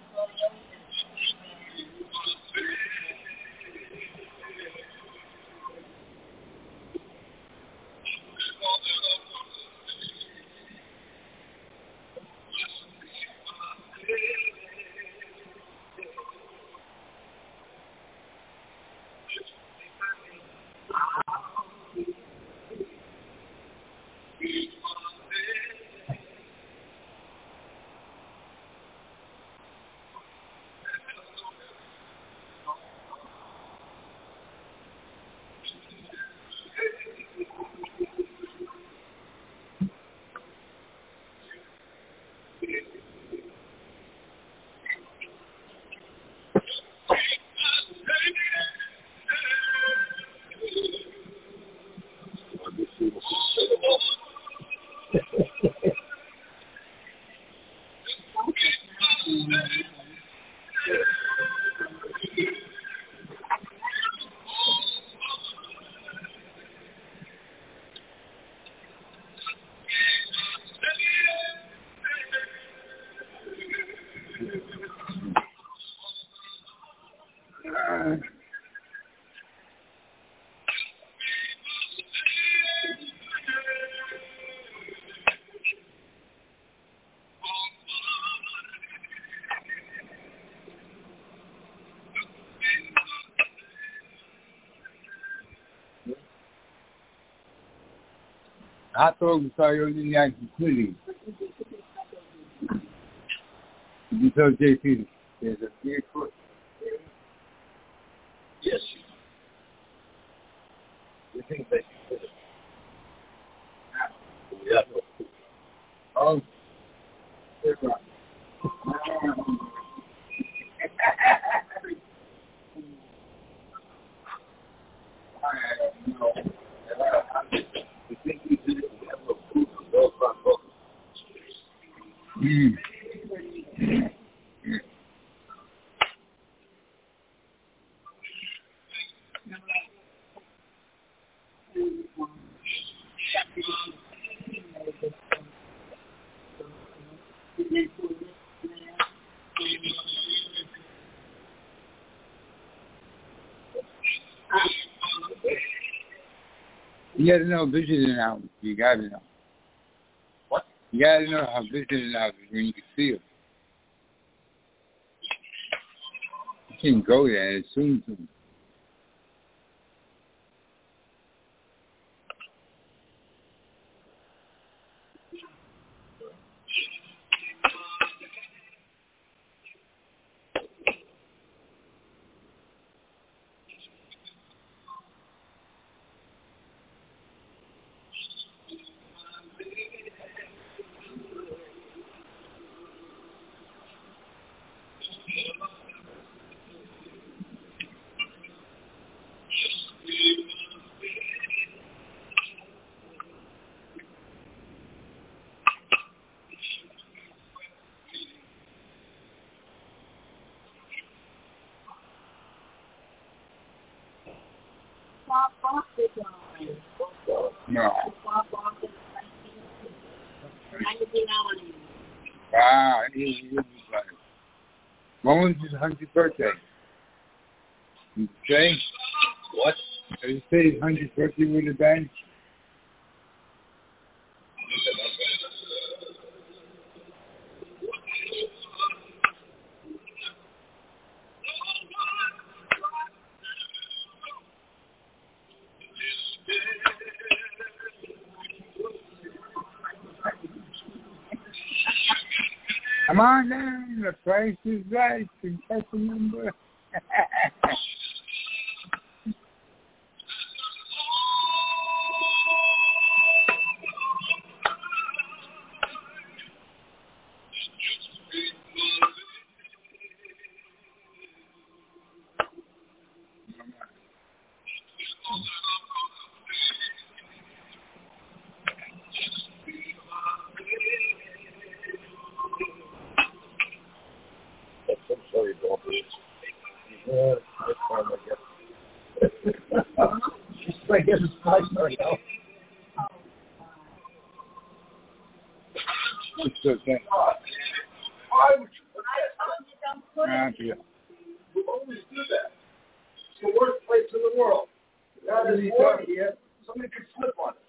I thought we saw you in Yankee City. You told JP there's a 3-foot. Yes. You think they can put it? Yeah. That's right. You think you did it? We have no proof of those You got to know vision out. You got to know. What? You got to know how vision out is when you can see it. You can go there and assume something. No. Wow, when was his 100th birthday? Did you say? What? Did you say his 100th birthday would have been? Come on down, the price is right, Kentucky number. I guess it's my story now. It's okay. Why would you always do that. It's the worst place in the world. Now that he's done here, somebody could slip on it.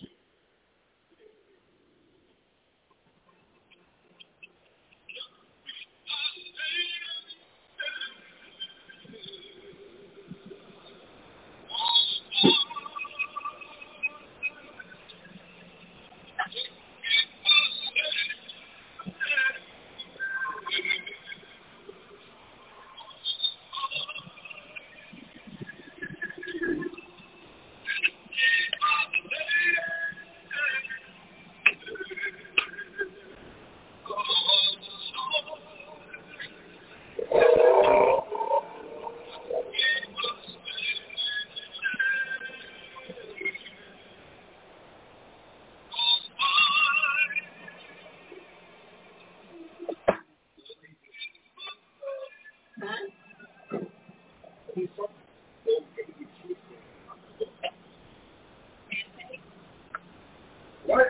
What?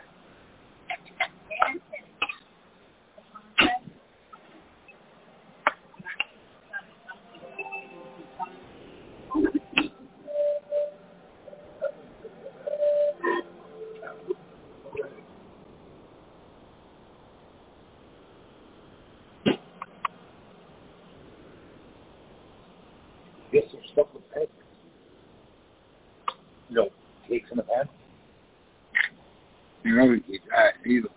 Get some stuff with paper. No, cakes in the pan. You know, you got either.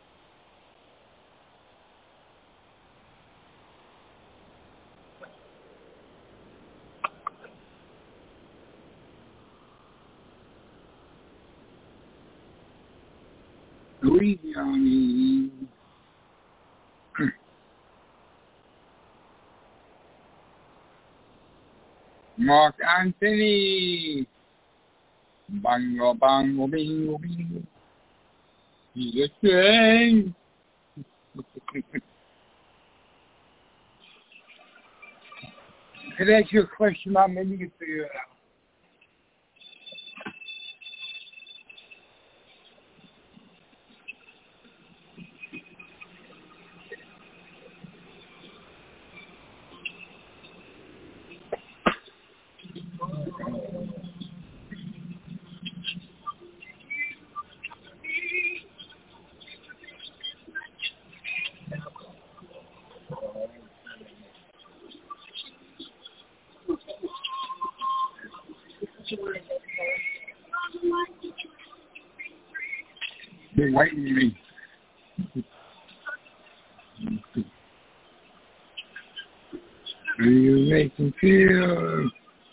Louisiana. Mark Anthony. Bango, bango, bingo, bingo. He's a train. Can I ask you a question, Mom? Maybe you can figure it out. They're waiting me. Do you make me feel?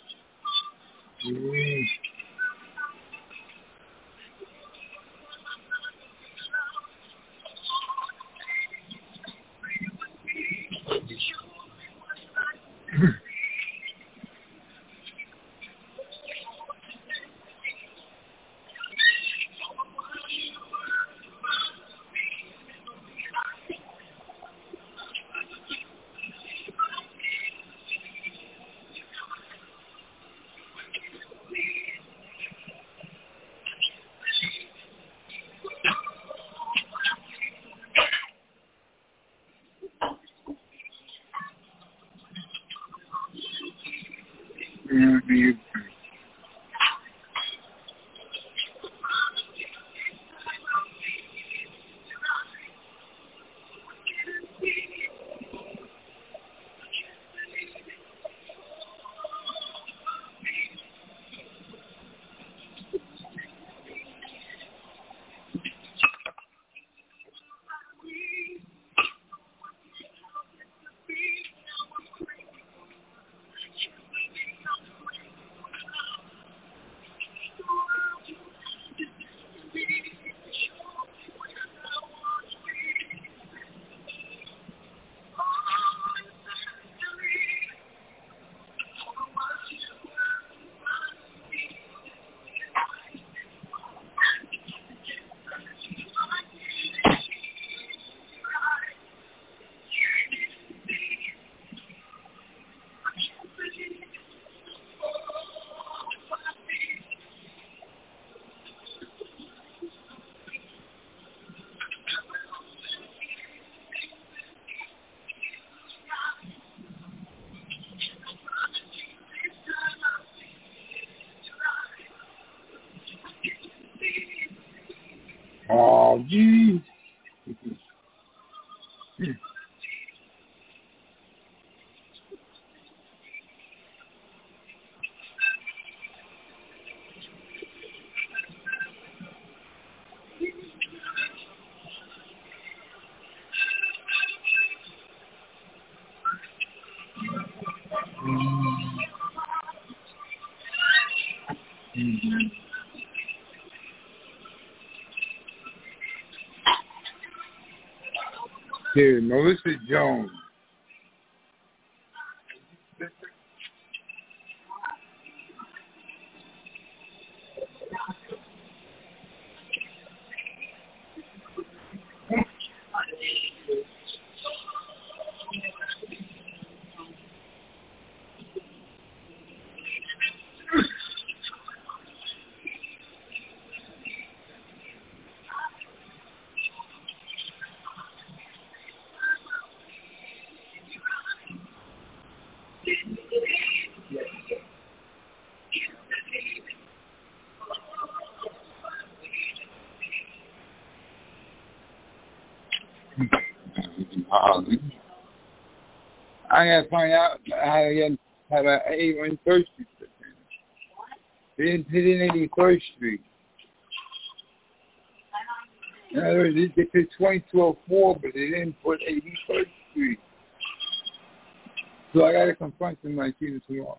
Oh, geez. Here, Melissa Jones. I gotta find out how to get how to 81 First Street. They didn't put in 81st Street. In other words, they put 2204, but they didn't put 81st Street. So I gotta confront them like you tomorrow.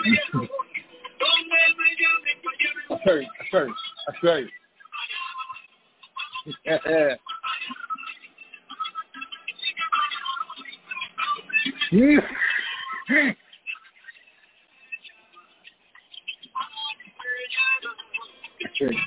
That's right. Yeah. Okay.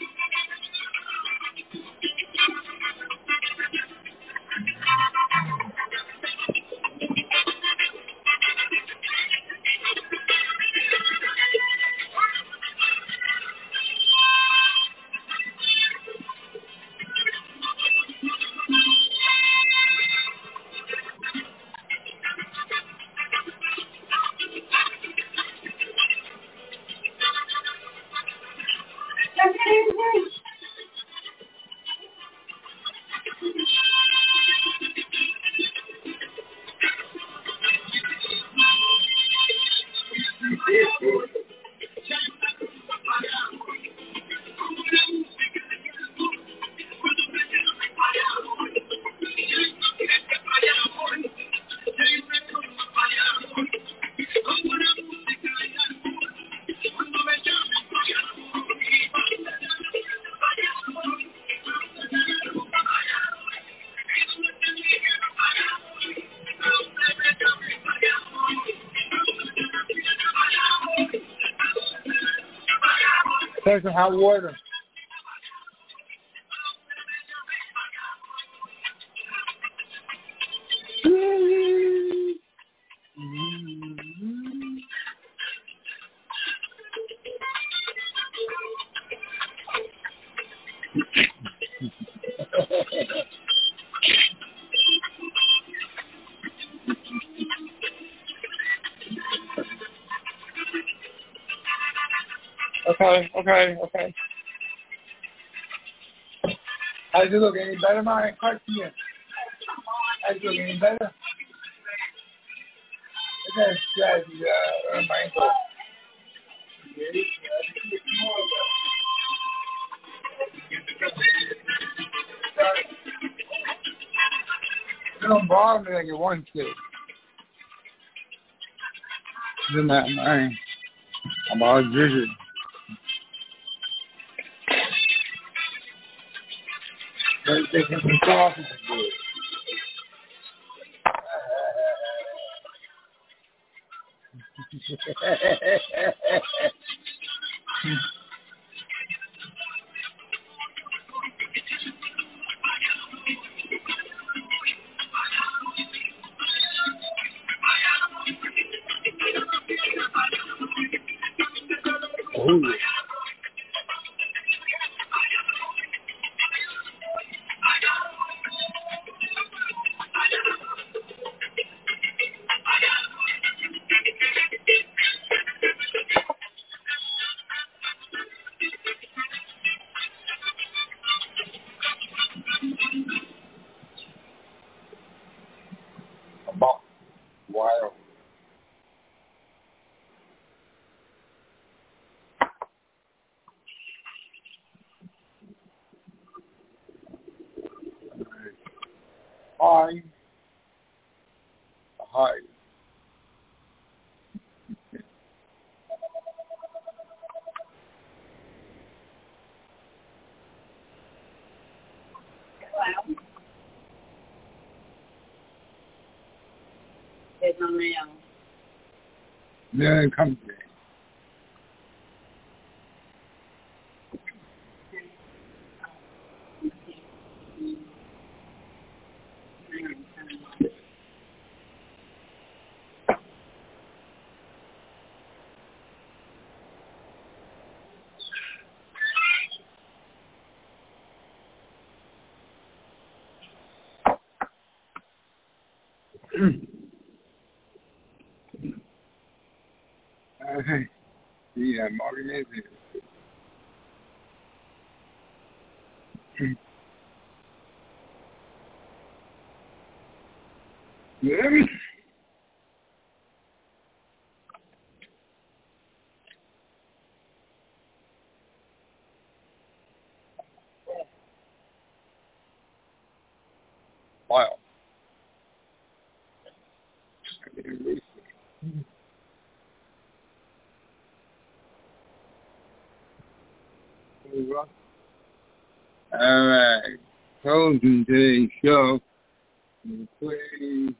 Take some hot water. Okay. How's it look? Any better, my heart to you? How's it look? Any better? Okay, strategy, my ankle. It don't bother me like it once did. Isn't that mine? I'm all jiggered. They can control it. Oh, yeah. Wild. Hi. Wow. There's no mail. Yeah, it comes here. Hey. Yeah, Morgan is here. Wow. closing today's show. Play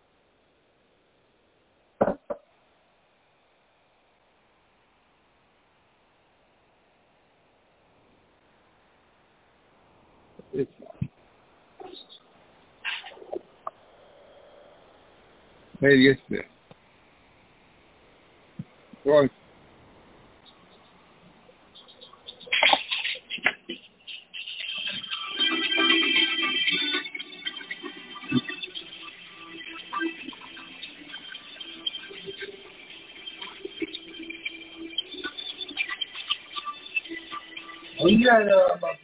yesterday. Well, we got my brother.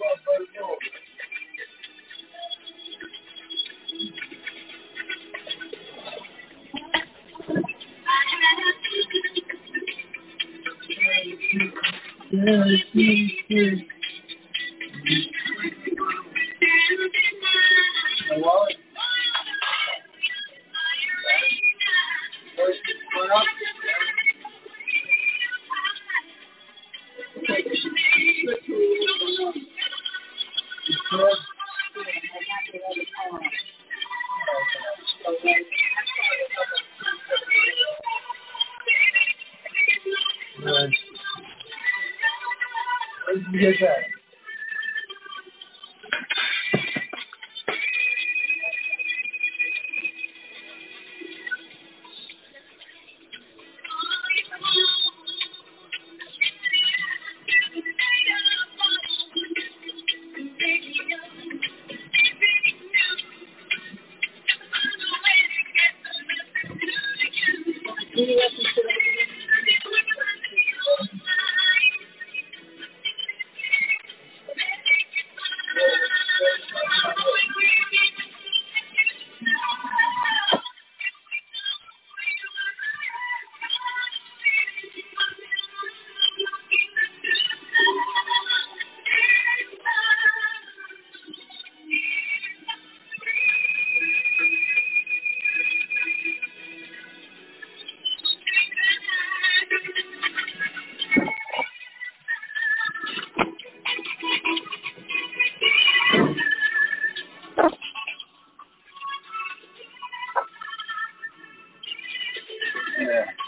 Get that. Yeah.